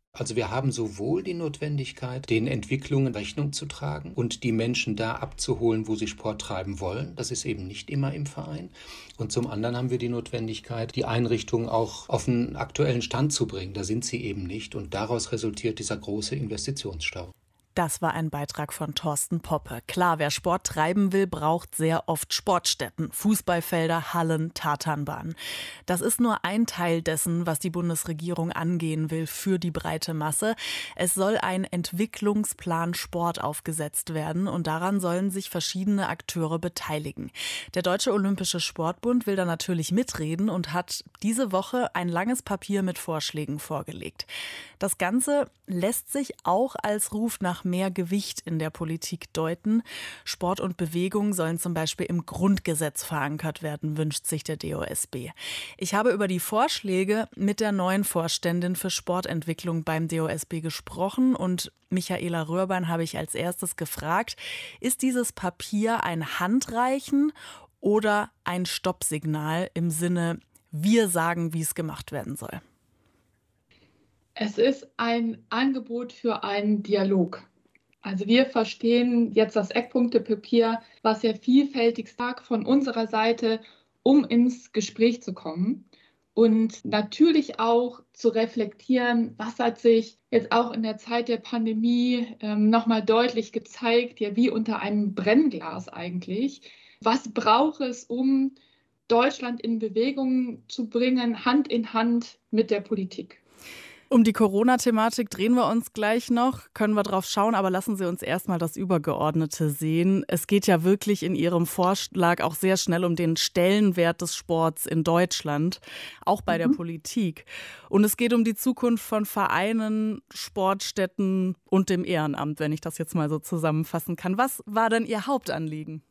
[SPEAKER 20] Also wir haben sowohl die Notwendigkeit, den Entwicklungen Rechnung zu tragen und die Menschen da abzuholen, wo sie Sport treiben wollen. Das ist eben nicht immer im Verein. Und zum anderen haben wir die Notwendigkeit, die Einrichtungen auch auf einen aktuellen Stand zu bringen. Da sind sie eben nicht. Und daraus resultiert dieser große Investitionsstau.
[SPEAKER 2] Das war ein Beitrag von Thorsten Poppe. Klar, wer Sport treiben will, braucht sehr oft Sportstätten, Fußballfelder, Hallen, Tatanbahnen. Das ist nur ein Teil dessen, was die Bundesregierung angehen will für die breite Masse. Es soll ein Entwicklungsplan Sport aufgesetzt werden und daran sollen sich verschiedene Akteure beteiligen. Der Deutsche Olympische Sportbund will da natürlich mitreden und hat diese Woche ein langes Papier mit Vorschlägen vorgelegt. Das Ganze lässt sich auch als Ruf nach mehr Gewicht in der Politik deuten. Sport und Bewegung sollen zum Beispiel im Grundgesetz verankert werden, wünscht sich der D O S B. Ich habe über die Vorschläge mit der neuen Vorständin für Sportentwicklung beim D O S B gesprochen und Michaela Röhrbein habe ich als erstes gefragt, ist dieses Papier ein Handreichen oder ein Stoppsignal im Sinne, wir sagen, wie es gemacht werden soll?
[SPEAKER 1] Es ist ein Angebot für einen Dialog. Also wir verstehen jetzt das Eckpunktepapier, was ja vielfältig sagt von unserer Seite, um ins Gespräch zu kommen und natürlich auch zu reflektieren, was hat sich jetzt auch in der Zeit der Pandemie ähm, nochmal deutlich gezeigt, ja wie unter einem Brennglas eigentlich. Was braucht es, um Deutschland in Bewegung zu bringen, Hand in Hand mit der Politik?
[SPEAKER 2] Um die Corona-Thematik drehen wir uns gleich noch, können wir drauf schauen, aber lassen Sie uns erstmal das Übergeordnete sehen. Es geht ja wirklich in Ihrem Vorschlag auch sehr schnell um den Stellenwert des Sports in Deutschland, auch bei mhm. der Politik. Und es geht um die Zukunft von Vereinen, Sportstätten und dem Ehrenamt, wenn ich das jetzt mal so zusammenfassen kann. Was war denn Ihr Hauptanliegen?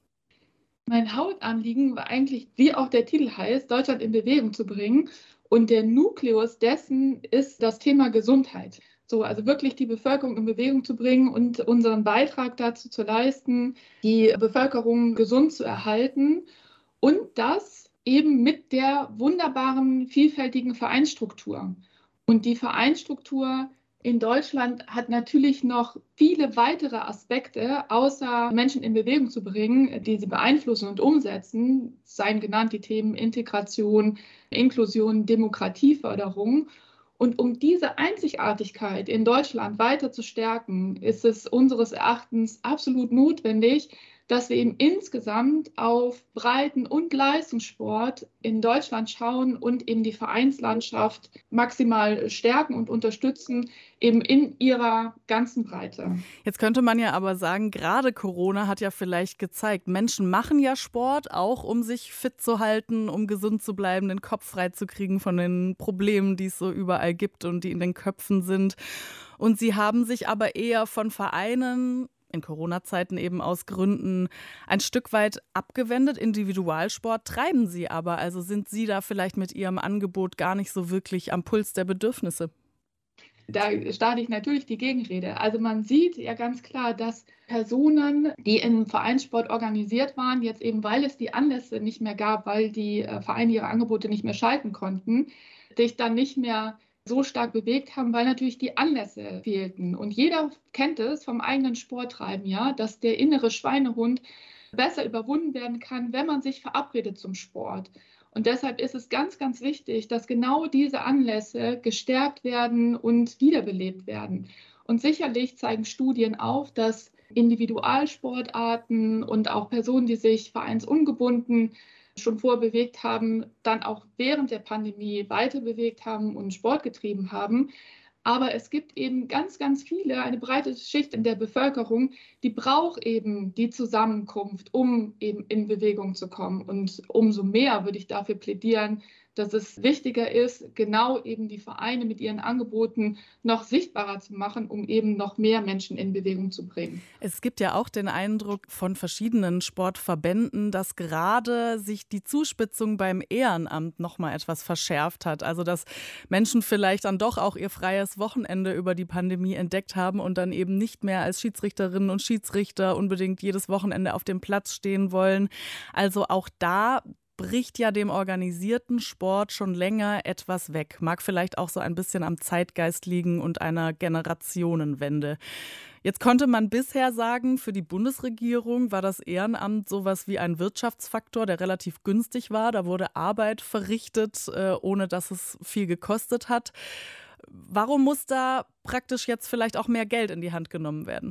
[SPEAKER 1] Mein Hauptanliegen war eigentlich, wie auch der Titel heißt, Deutschland in Bewegung zu bringen. Und der Nukleus dessen ist das Thema Gesundheit. So, also wirklich die Bevölkerung in Bewegung zu bringen und unseren Beitrag dazu zu leisten, die Bevölkerung gesund zu erhalten. Und das eben mit der wunderbaren, vielfältigen Vereinsstruktur. Und die Vereinsstruktur in Deutschland hat natürlich noch viele weitere Aspekte, außer Menschen in Bewegung zu bringen, die sie beeinflussen und umsetzen, seien genannt die Themen Integration, Inklusion, Demokratieförderung. Und um diese Einzigartigkeit in Deutschland weiter zu stärken, ist es unseres Erachtens absolut notwendig, dass wir eben insgesamt auf Breiten- und Leistungssport in Deutschland schauen und eben die Vereinslandschaft maximal stärken und unterstützen, eben in ihrer ganzen Breite.
[SPEAKER 2] Jetzt könnte man ja aber sagen, gerade Corona hat ja vielleicht gezeigt, Menschen machen ja Sport, auch um sich fit zu halten, um gesund zu bleiben, den Kopf frei zu kriegen von den Problemen, die es so überall gibt und die in den Köpfen sind. Und sie haben sich aber eher von Vereinen in Corona-Zeiten eben aus Gründen ein Stück weit abgewendet. Individualsport treiben Sie aber. Also sind Sie da vielleicht mit Ihrem Angebot gar nicht so wirklich am Puls der Bedürfnisse?
[SPEAKER 1] Da starte ich natürlich die Gegenrede. Also man sieht ja ganz klar, dass Personen, die im Vereinssport organisiert waren, jetzt eben, weil es die Anlässe nicht mehr gab, weil die Vereine ihre Angebote nicht mehr schalten konnten, sich dann nicht mehr so stark bewegt haben, weil natürlich die Anlässe fehlten. Und jeder kennt es vom eigenen Sporttreiben, ja, dass der innere Schweinehund besser überwunden werden kann, wenn man sich verabredet zum Sport. Und deshalb ist es ganz, ganz wichtig, dass genau diese Anlässe gestärkt werden und wiederbelebt werden. Und sicherlich zeigen Studien auf, dass Individualsportarten und auch Personen, die sich vereinsungebunden schon vorbewegt haben, dann auch während der Pandemie weiter bewegt haben und Sport getrieben haben. Aber es gibt eben ganz, ganz viele, eine breite Schicht in der Bevölkerung, die braucht eben die Zusammenkunft, um eben in Bewegung zu kommen. Und umso mehr würde ich dafür plädieren, dass es wichtiger ist, genau eben die Vereine mit ihren Angeboten noch sichtbarer zu machen, um eben noch mehr Menschen in Bewegung zu bringen.
[SPEAKER 2] Es gibt ja auch den Eindruck von verschiedenen Sportverbänden, dass gerade sich die Zuspitzung beim Ehrenamt noch mal etwas verschärft hat. Also dass Menschen vielleicht dann doch auch ihr freies Wochenende über die Pandemie entdeckt haben und dann eben nicht mehr als Schiedsrichterinnen und Schiedsrichter unbedingt jedes Wochenende auf dem Platz stehen wollen. Also auch da bricht ja dem organisierten Sport schon länger etwas weg. Mag vielleicht auch so ein bisschen am Zeitgeist liegen und einer Generationenwende. Jetzt konnte man bisher sagen, für die Bundesregierung war das Ehrenamt sowas wie ein Wirtschaftsfaktor, der relativ günstig war. Da wurde Arbeit verrichtet, ohne dass es viel gekostet hat. Warum muss da praktisch jetzt vielleicht auch mehr Geld in die Hand genommen werden?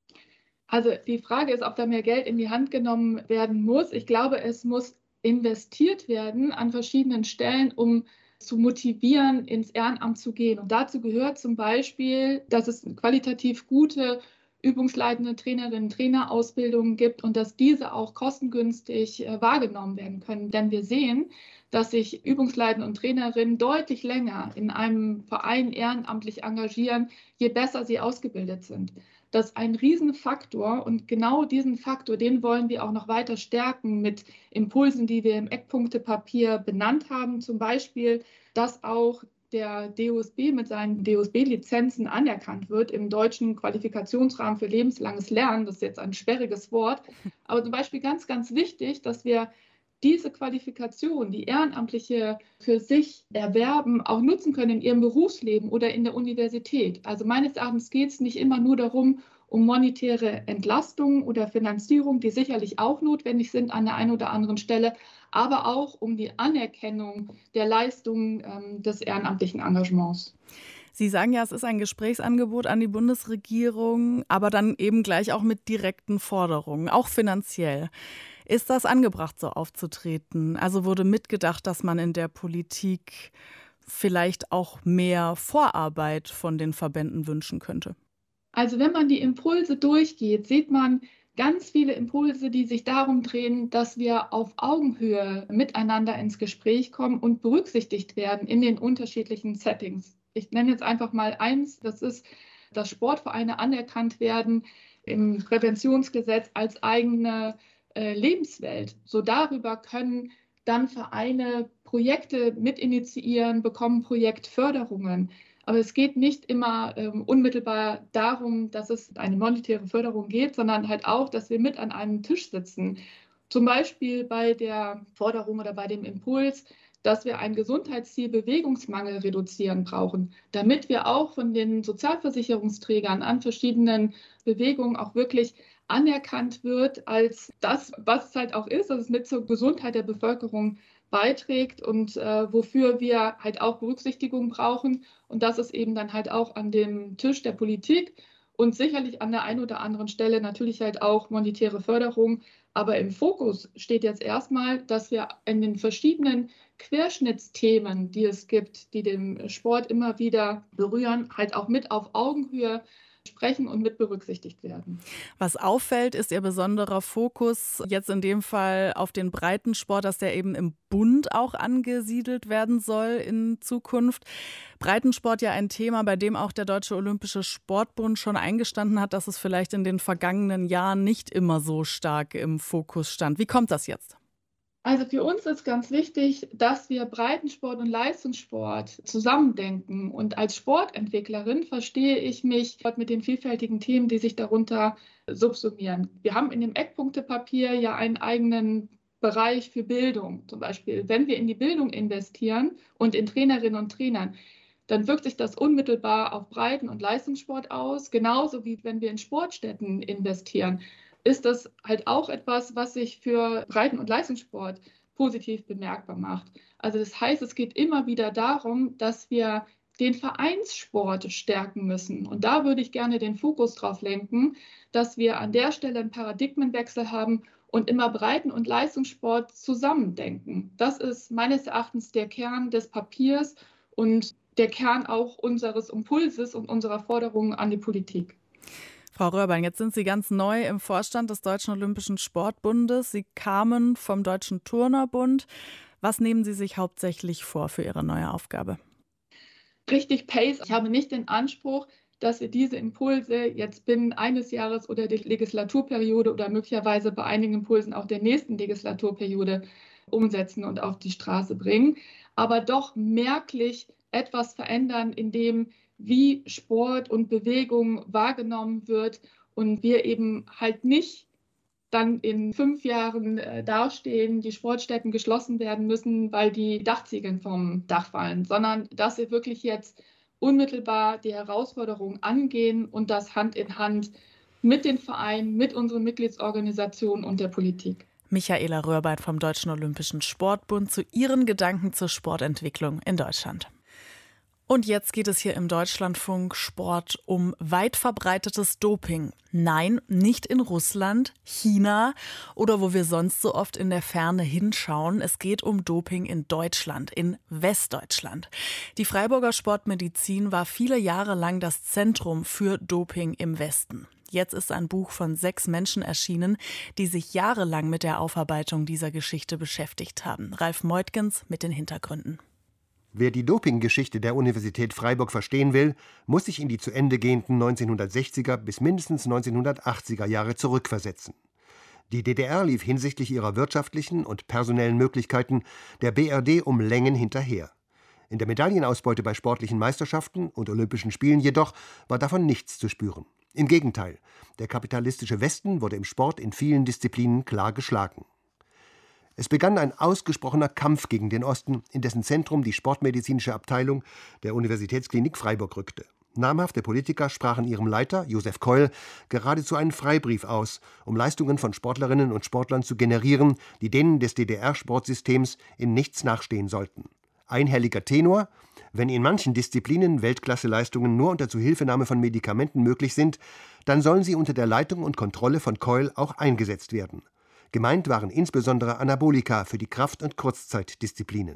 [SPEAKER 1] Also die Frage ist, ob da mehr Geld in die Hand genommen werden muss. Ich glaube, es muss investiert werden an verschiedenen Stellen, um zu motivieren, ins Ehrenamt zu gehen. Und dazu gehört zum Beispiel, dass es qualitativ gute übungsleitende Trainerinnen und Trainerausbildungen gibt und dass diese auch kostengünstig äh, wahrgenommen werden können. Denn wir sehen, dass sich Übungsleitende und Trainerinnen deutlich länger in einem Verein ehrenamtlich engagieren, je besser sie ausgebildet sind. Das ist ein Riesenfaktor und genau diesen Faktor, den wollen wir auch noch weiter stärken mit Impulsen, die wir im Eckpunktepapier benannt haben. Zum Beispiel, dass auch der D O S B mit seinen D O S B-Lizenzen anerkannt wird im deutschen Qualifikationsrahmen für lebenslanges Lernen. Das ist jetzt ein sperriges Wort, aber zum Beispiel ganz, ganz wichtig, dass wir diese Qualifikation, die Ehrenamtliche für sich erwerben, auch nutzen können in ihrem Berufsleben oder in der Universität. Also meines Erachtens geht es nicht immer nur darum, um monetäre Entlastung oder Finanzierung, die sicherlich auch notwendig sind an der einen oder anderen Stelle, aber auch um die Anerkennung der Leistungen ähm, des ehrenamtlichen Engagements.
[SPEAKER 2] Sie sagen ja, es ist ein Gesprächsangebot an die Bundesregierung, aber dann eben gleich auch mit direkten Forderungen, auch finanziell. Ist das angebracht, so aufzutreten? Also wurde mitgedacht, dass man in der Politik vielleicht auch mehr Vorarbeit von den Verbänden wünschen könnte?
[SPEAKER 1] Also wenn man die Impulse durchgeht, sieht man ganz viele Impulse, die sich darum drehen, dass wir auf Augenhöhe miteinander ins Gespräch kommen und berücksichtigt werden in den unterschiedlichen Settings. Ich nenne jetzt einfach mal eins, das ist, dass Sportvereine anerkannt werden im Präventionsgesetz als eigene äh, Lebenswelt. So darüber können dann Vereine Projekte mitinitiieren, bekommen Projektförderungen. Aber es geht nicht immer ähm, unmittelbar darum, dass es eine monetäre Förderung geht, sondern halt auch, dass wir mit an einem Tisch sitzen. Zum Beispiel bei der Forderung oder bei dem Impuls, dass wir ein Gesundheitsziel Bewegungsmangel reduzieren brauchen, damit wir auch von den Sozialversicherungsträgern an verschiedenen Bewegungen auch wirklich anerkannt wird als das, was es halt auch ist, dass es mit zur Gesundheit der Bevölkerung beiträgt und äh, wofür wir halt auch Berücksichtigung brauchen. Und das ist eben dann halt auch an dem Tisch der Politik und sicherlich an der einen oder anderen Stelle natürlich halt auch monetäre Förderung. Aber im Fokus steht jetzt erstmal, dass wir in den verschiedenen Querschnittsthemen, die es gibt, die den Sport immer wieder berühren, halt auch mit auf Augenhöhe sprechen und mit berücksichtigt werden.
[SPEAKER 2] Was auffällt, ist Ihr besonderer Fokus jetzt in dem Fall auf den Breitensport, dass der eben im Bund auch angesiedelt werden soll in Zukunft. Breitensport ja ein Thema, bei dem auch der Deutsche Olympische Sportbund schon eingestanden hat, dass es vielleicht in den vergangenen Jahren nicht immer so stark im Fokus stand. Wie kommt das jetzt?
[SPEAKER 1] Also für uns ist ganz wichtig, dass wir Breitensport und Leistungssport zusammendenken. Und als Sportentwicklerin verstehe ich mich mit den vielfältigen Themen, die sich darunter subsumieren. Wir haben in dem Eckpunktepapier ja einen eigenen Bereich für Bildung. Zum Beispiel, wenn wir in die Bildung investieren und in Trainerinnen und Trainern, dann wirkt sich das unmittelbar auf Breiten- und Leistungssport aus, genauso wie wenn wir in Sportstätten investieren. Ist das halt auch etwas, was sich für Breiten- und Leistungssport positiv bemerkbar macht. Also das heißt, es geht immer wieder darum, dass wir den Vereinssport stärken müssen. Und da würde ich gerne den Fokus drauf lenken, dass wir an der Stelle einen Paradigmenwechsel haben und immer Breiten- und Leistungssport zusammendenken. Das ist meines Erachtens der Kern des Papiers und der Kern auch unseres Impulses und unserer Forderungen an die Politik.
[SPEAKER 2] Frau Röhrbein, jetzt sind Sie ganz neu im Vorstand des Deutschen Olympischen Sportbundes. Sie kamen vom Deutschen Turnerbund. Was nehmen Sie sich hauptsächlich vor für Ihre neue Aufgabe?
[SPEAKER 1] Richtig Pace. Ich habe nicht den Anspruch, dass wir diese Impulse jetzt binnen eines Jahres oder der Legislaturperiode oder möglicherweise bei einigen Impulsen auch der nächsten Legislaturperiode umsetzen und auf die Straße bringen, aber doch merklich etwas verändern, indem wie Sport und Bewegung wahrgenommen wird und wir eben halt nicht dann in fünf Jahren äh, dastehen, die Sportstätten geschlossen werden müssen, weil die Dachziegeln vom Dach fallen, sondern dass wir wirklich jetzt unmittelbar die Herausforderungen angehen und das Hand in Hand mit den Vereinen, mit unseren Mitgliedsorganisationen und der Politik.
[SPEAKER 2] Michaela Röhrbein vom Deutschen Olympischen Sportbund zu ihren Gedanken zur Sportentwicklung in Deutschland. Und jetzt geht es hier im Deutschlandfunk Sport um weit verbreitetes Doping. Nein, nicht in Russland, China oder wo wir sonst so oft in der Ferne hinschauen. Es geht um Doping in Deutschland, in Westdeutschland. Die Freiburger Sportmedizin war viele Jahre lang das Zentrum für Doping im Westen. Jetzt ist ein Buch von sechs Menschen erschienen, die sich jahrelang mit der Aufarbeitung dieser Geschichte beschäftigt haben. Ralf Meutgens mit den Hintergründen.
[SPEAKER 3] Wer die Dopinggeschichte der Universität Freiburg verstehen will, muss sich in die zu Ende gehenden neunzehnhundertsechziger bis mindestens neunzehnhundertachtziger Jahre zurückversetzen. Die D D R lief hinsichtlich ihrer wirtschaftlichen und personellen Möglichkeiten der B R D um Längen hinterher. In der Medaillenausbeute bei sportlichen Meisterschaften und Olympischen Spielen jedoch war davon nichts zu spüren. Im Gegenteil, der kapitalistische Westen wurde im Sport in vielen Disziplinen klar geschlagen. Es begann ein ausgesprochener Kampf gegen den Osten, in dessen Zentrum die sportmedizinische Abteilung der Universitätsklinik Freiburg rückte. Namhafte Politiker sprachen ihrem Leiter, Josef Keul, geradezu einen Freibrief aus, um Leistungen von Sportlerinnen und Sportlern zu generieren, die denen des D D R-Sportsystems in nichts nachstehen sollten. Einhelliger Tenor: Wenn in manchen Disziplinen Weltklasseleistungen nur unter Zuhilfenahme von Medikamenten möglich sind, dann sollen sie unter der Leitung und Kontrolle von Keul auch eingesetzt werden. Gemeint waren insbesondere Anabolika für die Kraft- und Kurzzeitdisziplinen.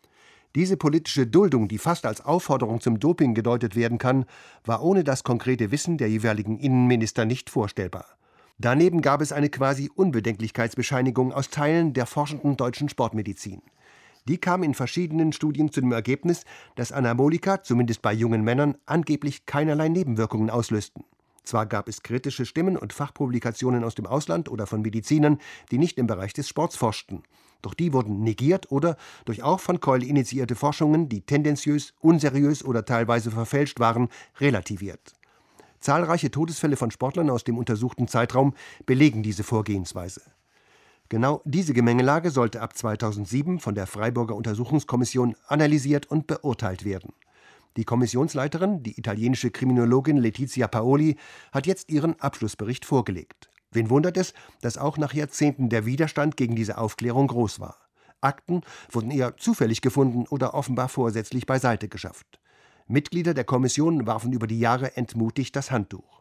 [SPEAKER 3] Diese politische Duldung, die fast als Aufforderung zum Doping gedeutet werden kann, war ohne das konkrete Wissen der jeweiligen Innenminister nicht vorstellbar. Daneben gab es eine quasi Unbedenklichkeitsbescheinigung aus Teilen der forschenden deutschen Sportmedizin. Die kam in verschiedenen Studien zu dem Ergebnis, dass Anabolika, zumindest bei jungen Männern, angeblich keinerlei Nebenwirkungen auslösten. Zwar gab es kritische Stimmen und Fachpublikationen aus dem Ausland oder von Medizinern, die nicht im Bereich des Sports forschten. Doch die wurden negiert oder durch auch von Keul initiierte Forschungen, die tendenziös, unseriös oder teilweise verfälscht waren, relativiert. Zahlreiche Todesfälle von Sportlern aus dem untersuchten Zeitraum belegen diese Vorgehensweise. Genau diese Gemengelage sollte ab zweitausendsieben von der Freiburger Untersuchungskommission analysiert und beurteilt werden. Die Kommissionsleiterin, die italienische Kriminologin Letizia Paoli, hat jetzt ihren Abschlussbericht vorgelegt. Wen wundert es, dass auch nach Jahrzehnten der Widerstand gegen diese Aufklärung groß war. Akten wurden eher zufällig gefunden oder offenbar vorsätzlich beiseite geschafft. Mitglieder der Kommission warfen über die Jahre entmutigt das Handtuch.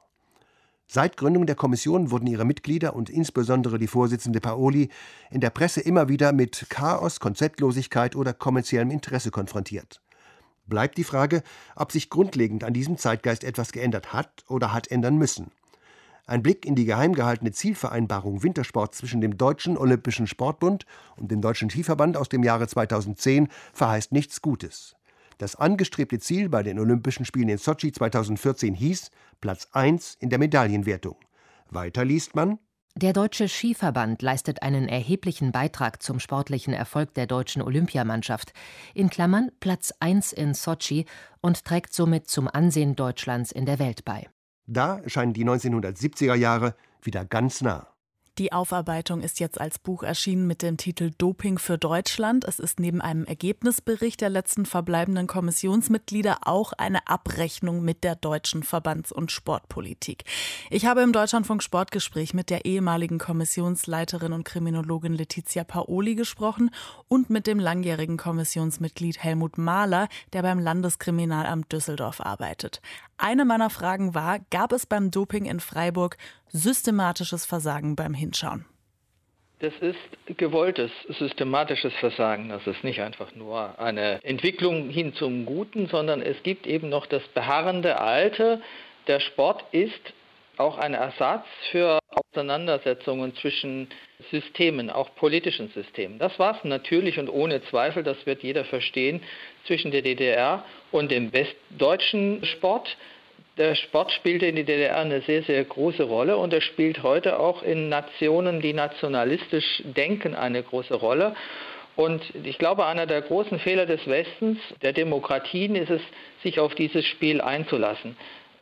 [SPEAKER 3] Seit Gründung der Kommission wurden ihre Mitglieder und insbesondere die Vorsitzende Paoli in der Presse immer wieder mit Chaos, Konzeptlosigkeit oder kommerziellem Interesse konfrontiert. Bleibt die Frage, ob sich grundlegend an diesem Zeitgeist etwas geändert hat oder hat ändern müssen. Ein Blick in die geheim gehaltene Zielvereinbarung Wintersport zwischen dem Deutschen Olympischen Sportbund und dem Deutschen Skiverband aus dem Jahre zweitausendzehn verheißt nichts Gutes. Das angestrebte Ziel bei den Olympischen Spielen in Sotschi zweitausendvierzehn hieß Platz eins in der Medaillenwertung. Weiter liest man:
[SPEAKER 22] Der Deutsche Skiverband leistet einen erheblichen Beitrag zum sportlichen Erfolg der deutschen Olympiamannschaft, in Klammern Platz eins in Sotschi, und trägt somit zum Ansehen Deutschlands in der Welt bei.
[SPEAKER 3] Da scheinen die neunzehnhundertsiebziger Jahre wieder ganz nah.
[SPEAKER 2] Die Aufarbeitung ist jetzt als Buch erschienen mit dem Titel Doping für Deutschland. Es ist neben einem Ergebnisbericht der letzten verbleibenden Kommissionsmitglieder auch eine Abrechnung mit der deutschen Verbands- und Sportpolitik. Ich habe im Deutschlandfunk Sportgespräch mit der ehemaligen Kommissionsleiterin und Kriminologin Letizia Paoli gesprochen und mit dem langjährigen Kommissionsmitglied Helmut Mahler, der beim Landeskriminalamt Düsseldorf arbeitet. Eine meiner Fragen war, gab es beim Doping in Freiburg systematisches Versagen beim Hinschauen?
[SPEAKER 23] Das ist gewolltes, systematisches Versagen. Das ist nicht einfach nur eine Entwicklung hin zum Guten, sondern es gibt eben noch das beharrende Alte. Der Sport ist auch ein Ersatz für Auseinandersetzungen zwischen Systemen, auch politischen Systemen. Das war es natürlich und ohne Zweifel, das wird jeder verstehen, zwischen der D D R und dem westdeutschen Sport. Der Sport spielte in der D D R eine sehr, sehr große Rolle und er spielt heute auch in Nationen, die nationalistisch denken, eine große Rolle. Und ich glaube, einer der großen Fehler des Westens, der Demokratien, ist es, sich auf dieses Spiel einzulassen.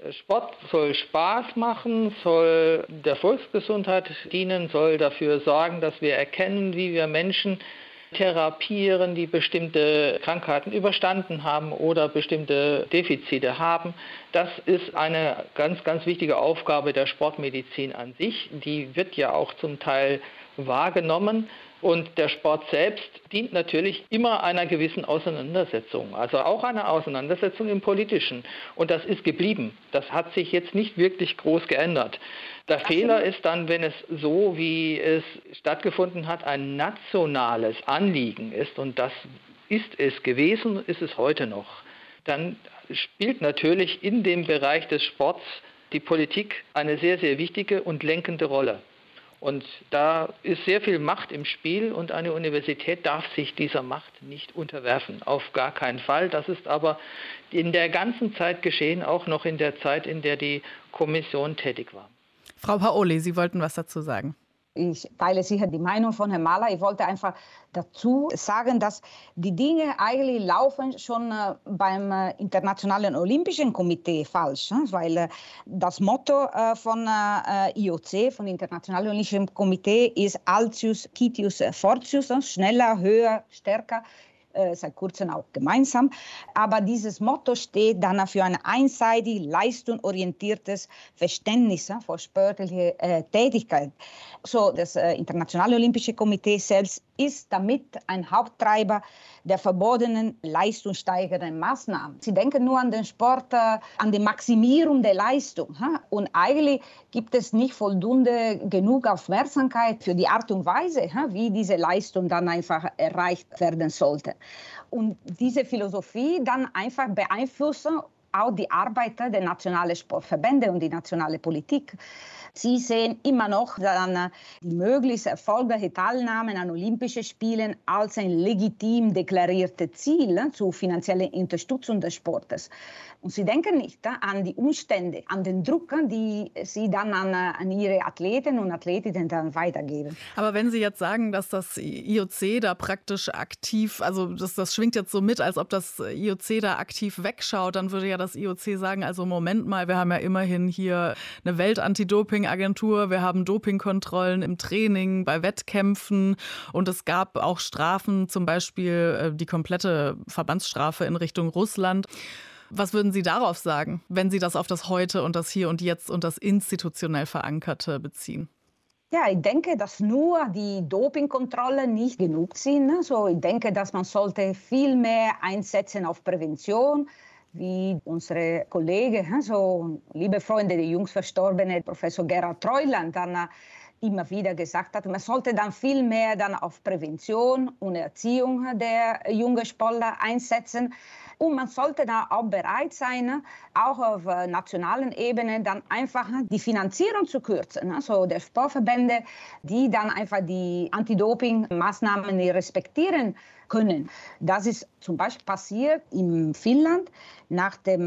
[SPEAKER 23] Sport soll Spaß machen, soll der Volksgesundheit dienen, soll dafür sorgen, dass wir erkennen, wie wir Menschen therapieren, die bestimmte Krankheiten überstanden haben oder bestimmte Defizite haben. Das ist eine ganz, ganz wichtige Aufgabe der Sportmedizin an sich. Die wird ja auch zum Teil wahrgenommen. Und der Sport selbst dient natürlich immer einer gewissen Auseinandersetzung, also auch einer Auseinandersetzung im Politischen. Und das ist geblieben. Das hat sich jetzt nicht wirklich groß geändert. Der Fehler ist dann, wenn es so, wie es stattgefunden hat, ein nationales Anliegen ist, und das ist es gewesen, ist es heute noch, dann spielt natürlich in dem Bereich des Sports die Politik eine sehr, sehr wichtige und lenkende Rolle. Und da ist sehr viel Macht im Spiel und eine Universität darf sich dieser Macht nicht unterwerfen. Auf gar keinen Fall. Das ist aber in der ganzen Zeit geschehen, auch noch in der Zeit, in der die Kommission tätig war.
[SPEAKER 2] Frau Paoli, Sie wollten was dazu sagen.
[SPEAKER 4] Ich teile sicher die Meinung von Herrn Mahler. Ich wollte einfach dazu sagen, dass die Dinge eigentlich laufen schon äh, beim äh, Internationalen Olympischen Komitee falsch. Äh, weil äh, das Motto äh, von äh, I O C, von Internationalen Olympischen Komitee, ist Altius, Citius, Fortius, äh, schneller, höher, stärker. Seit kurzem auch gemeinsam. Aber dieses Motto steht dann für ein einseitig leistungsorientiertes Verständnis von sportlicher äh, Tätigkeit. So, das äh, Internationale Olympische Komitee selbst ist damit ein Haupttreiber der verbotenen leistungssteigernden Maßnahmen. Sie denken nur an den Sport, äh, an die Maximierung der Leistung. Ha? Und eigentlich gibt es nicht vollständig genug Aufmerksamkeit für die Art und Weise, ha? wie diese Leistung dann einfach erreicht werden sollte. Und diese Philosophie dann einfach beeinflussen auch die Arbeit der nationalen Sportverbände und die nationale Politik. Sie sehen immer noch dann die möglichst erfolgreiche Teilnahme an Olympischen Spielen als ein legitim deklariertes Ziel zur finanziellen Unterstützung des Sportes. Und sie denken nicht an die Umstände, an den Druck, die sie dann an, an ihre Athleten und Athletinnen dann weitergeben.
[SPEAKER 2] Aber wenn Sie jetzt sagen, dass das I O C da praktisch aktiv, also das, das schwingt jetzt so mit, als ob das I O C da aktiv wegschaut, dann würde ja das I O C sagen, also Moment mal, wir haben ja immerhin hier eine Welt-Anti-Doping-Agentur, wir haben Dopingkontrollen im Training, bei Wettkämpfen und es gab auch Strafen, zum Beispiel die komplette Verbandsstrafe in Richtung Russland. Was würden Sie darauf sagen, wenn Sie das auf das Heute und das Hier und Jetzt und das institutionell Verankerte beziehen?
[SPEAKER 4] Ja, ich denke, dass nur die Dopingkontrollen nicht genug sind. Also ich denke, dass man sollte viel mehr einsetzen auf Prävention, wie unsere Kollegen, so liebe Freunde, der jüngst verstorbene Professor Gerhard Treuland, dann immer wieder gesagt hat, man sollte dann viel mehr dann auf Prävention und Erziehung der jungen Sportler einsetzen. Und man sollte da auch bereit sein, auch auf nationalen Ebene dann einfach die Finanzierung zu kürzen. Also der Sportverbände, die dann einfach die Anti-Doping-Maßnahmen respektieren können. Das ist zum Beispiel passiert in Finnland nach dem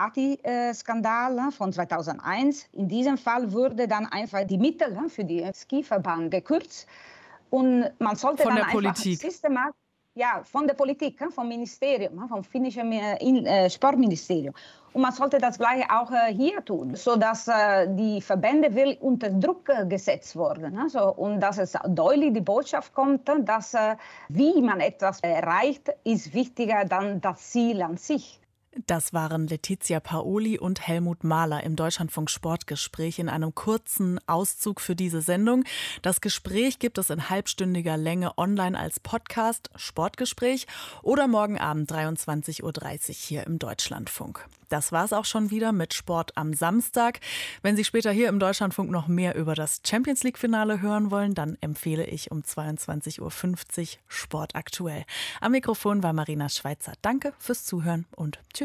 [SPEAKER 4] Lahti-Skandal von zweitausendeins. In diesem Fall wurde dann einfach die Mittel für den Skiverband gekürzt. Und man sollte
[SPEAKER 2] von
[SPEAKER 4] dann
[SPEAKER 2] der
[SPEAKER 4] einfach
[SPEAKER 2] Politik.
[SPEAKER 4] systematisch Ja, von der Politik, vom Ministerium, vom finnischen Sportministerium. Und man sollte das Gleiche auch hier tun, sodass die Verbände wirklich unter Druck gesetzt wurden. Also, und dass es deutlich die Botschaft kommt, dass wie man etwas erreicht, ist wichtiger dann das Ziel an sich.
[SPEAKER 2] Das waren Letizia Paoli und Helmut Mahler im Deutschlandfunk Sportgespräch in einem kurzen Auszug für diese Sendung. Das Gespräch gibt es in halbstündiger Länge online als Podcast Sportgespräch oder morgen Abend dreiundzwanzig Uhr dreißig hier im Deutschlandfunk. Das war's auch schon wieder mit Sport am Samstag. Wenn Sie später hier im Deutschlandfunk noch mehr über das Champions-League-Finale hören wollen, dann empfehle ich um zweiundzwanzig Uhr fünfzig Sport aktuell. Am Mikrofon war Marina Schweizer. Danke fürs Zuhören und tschüss.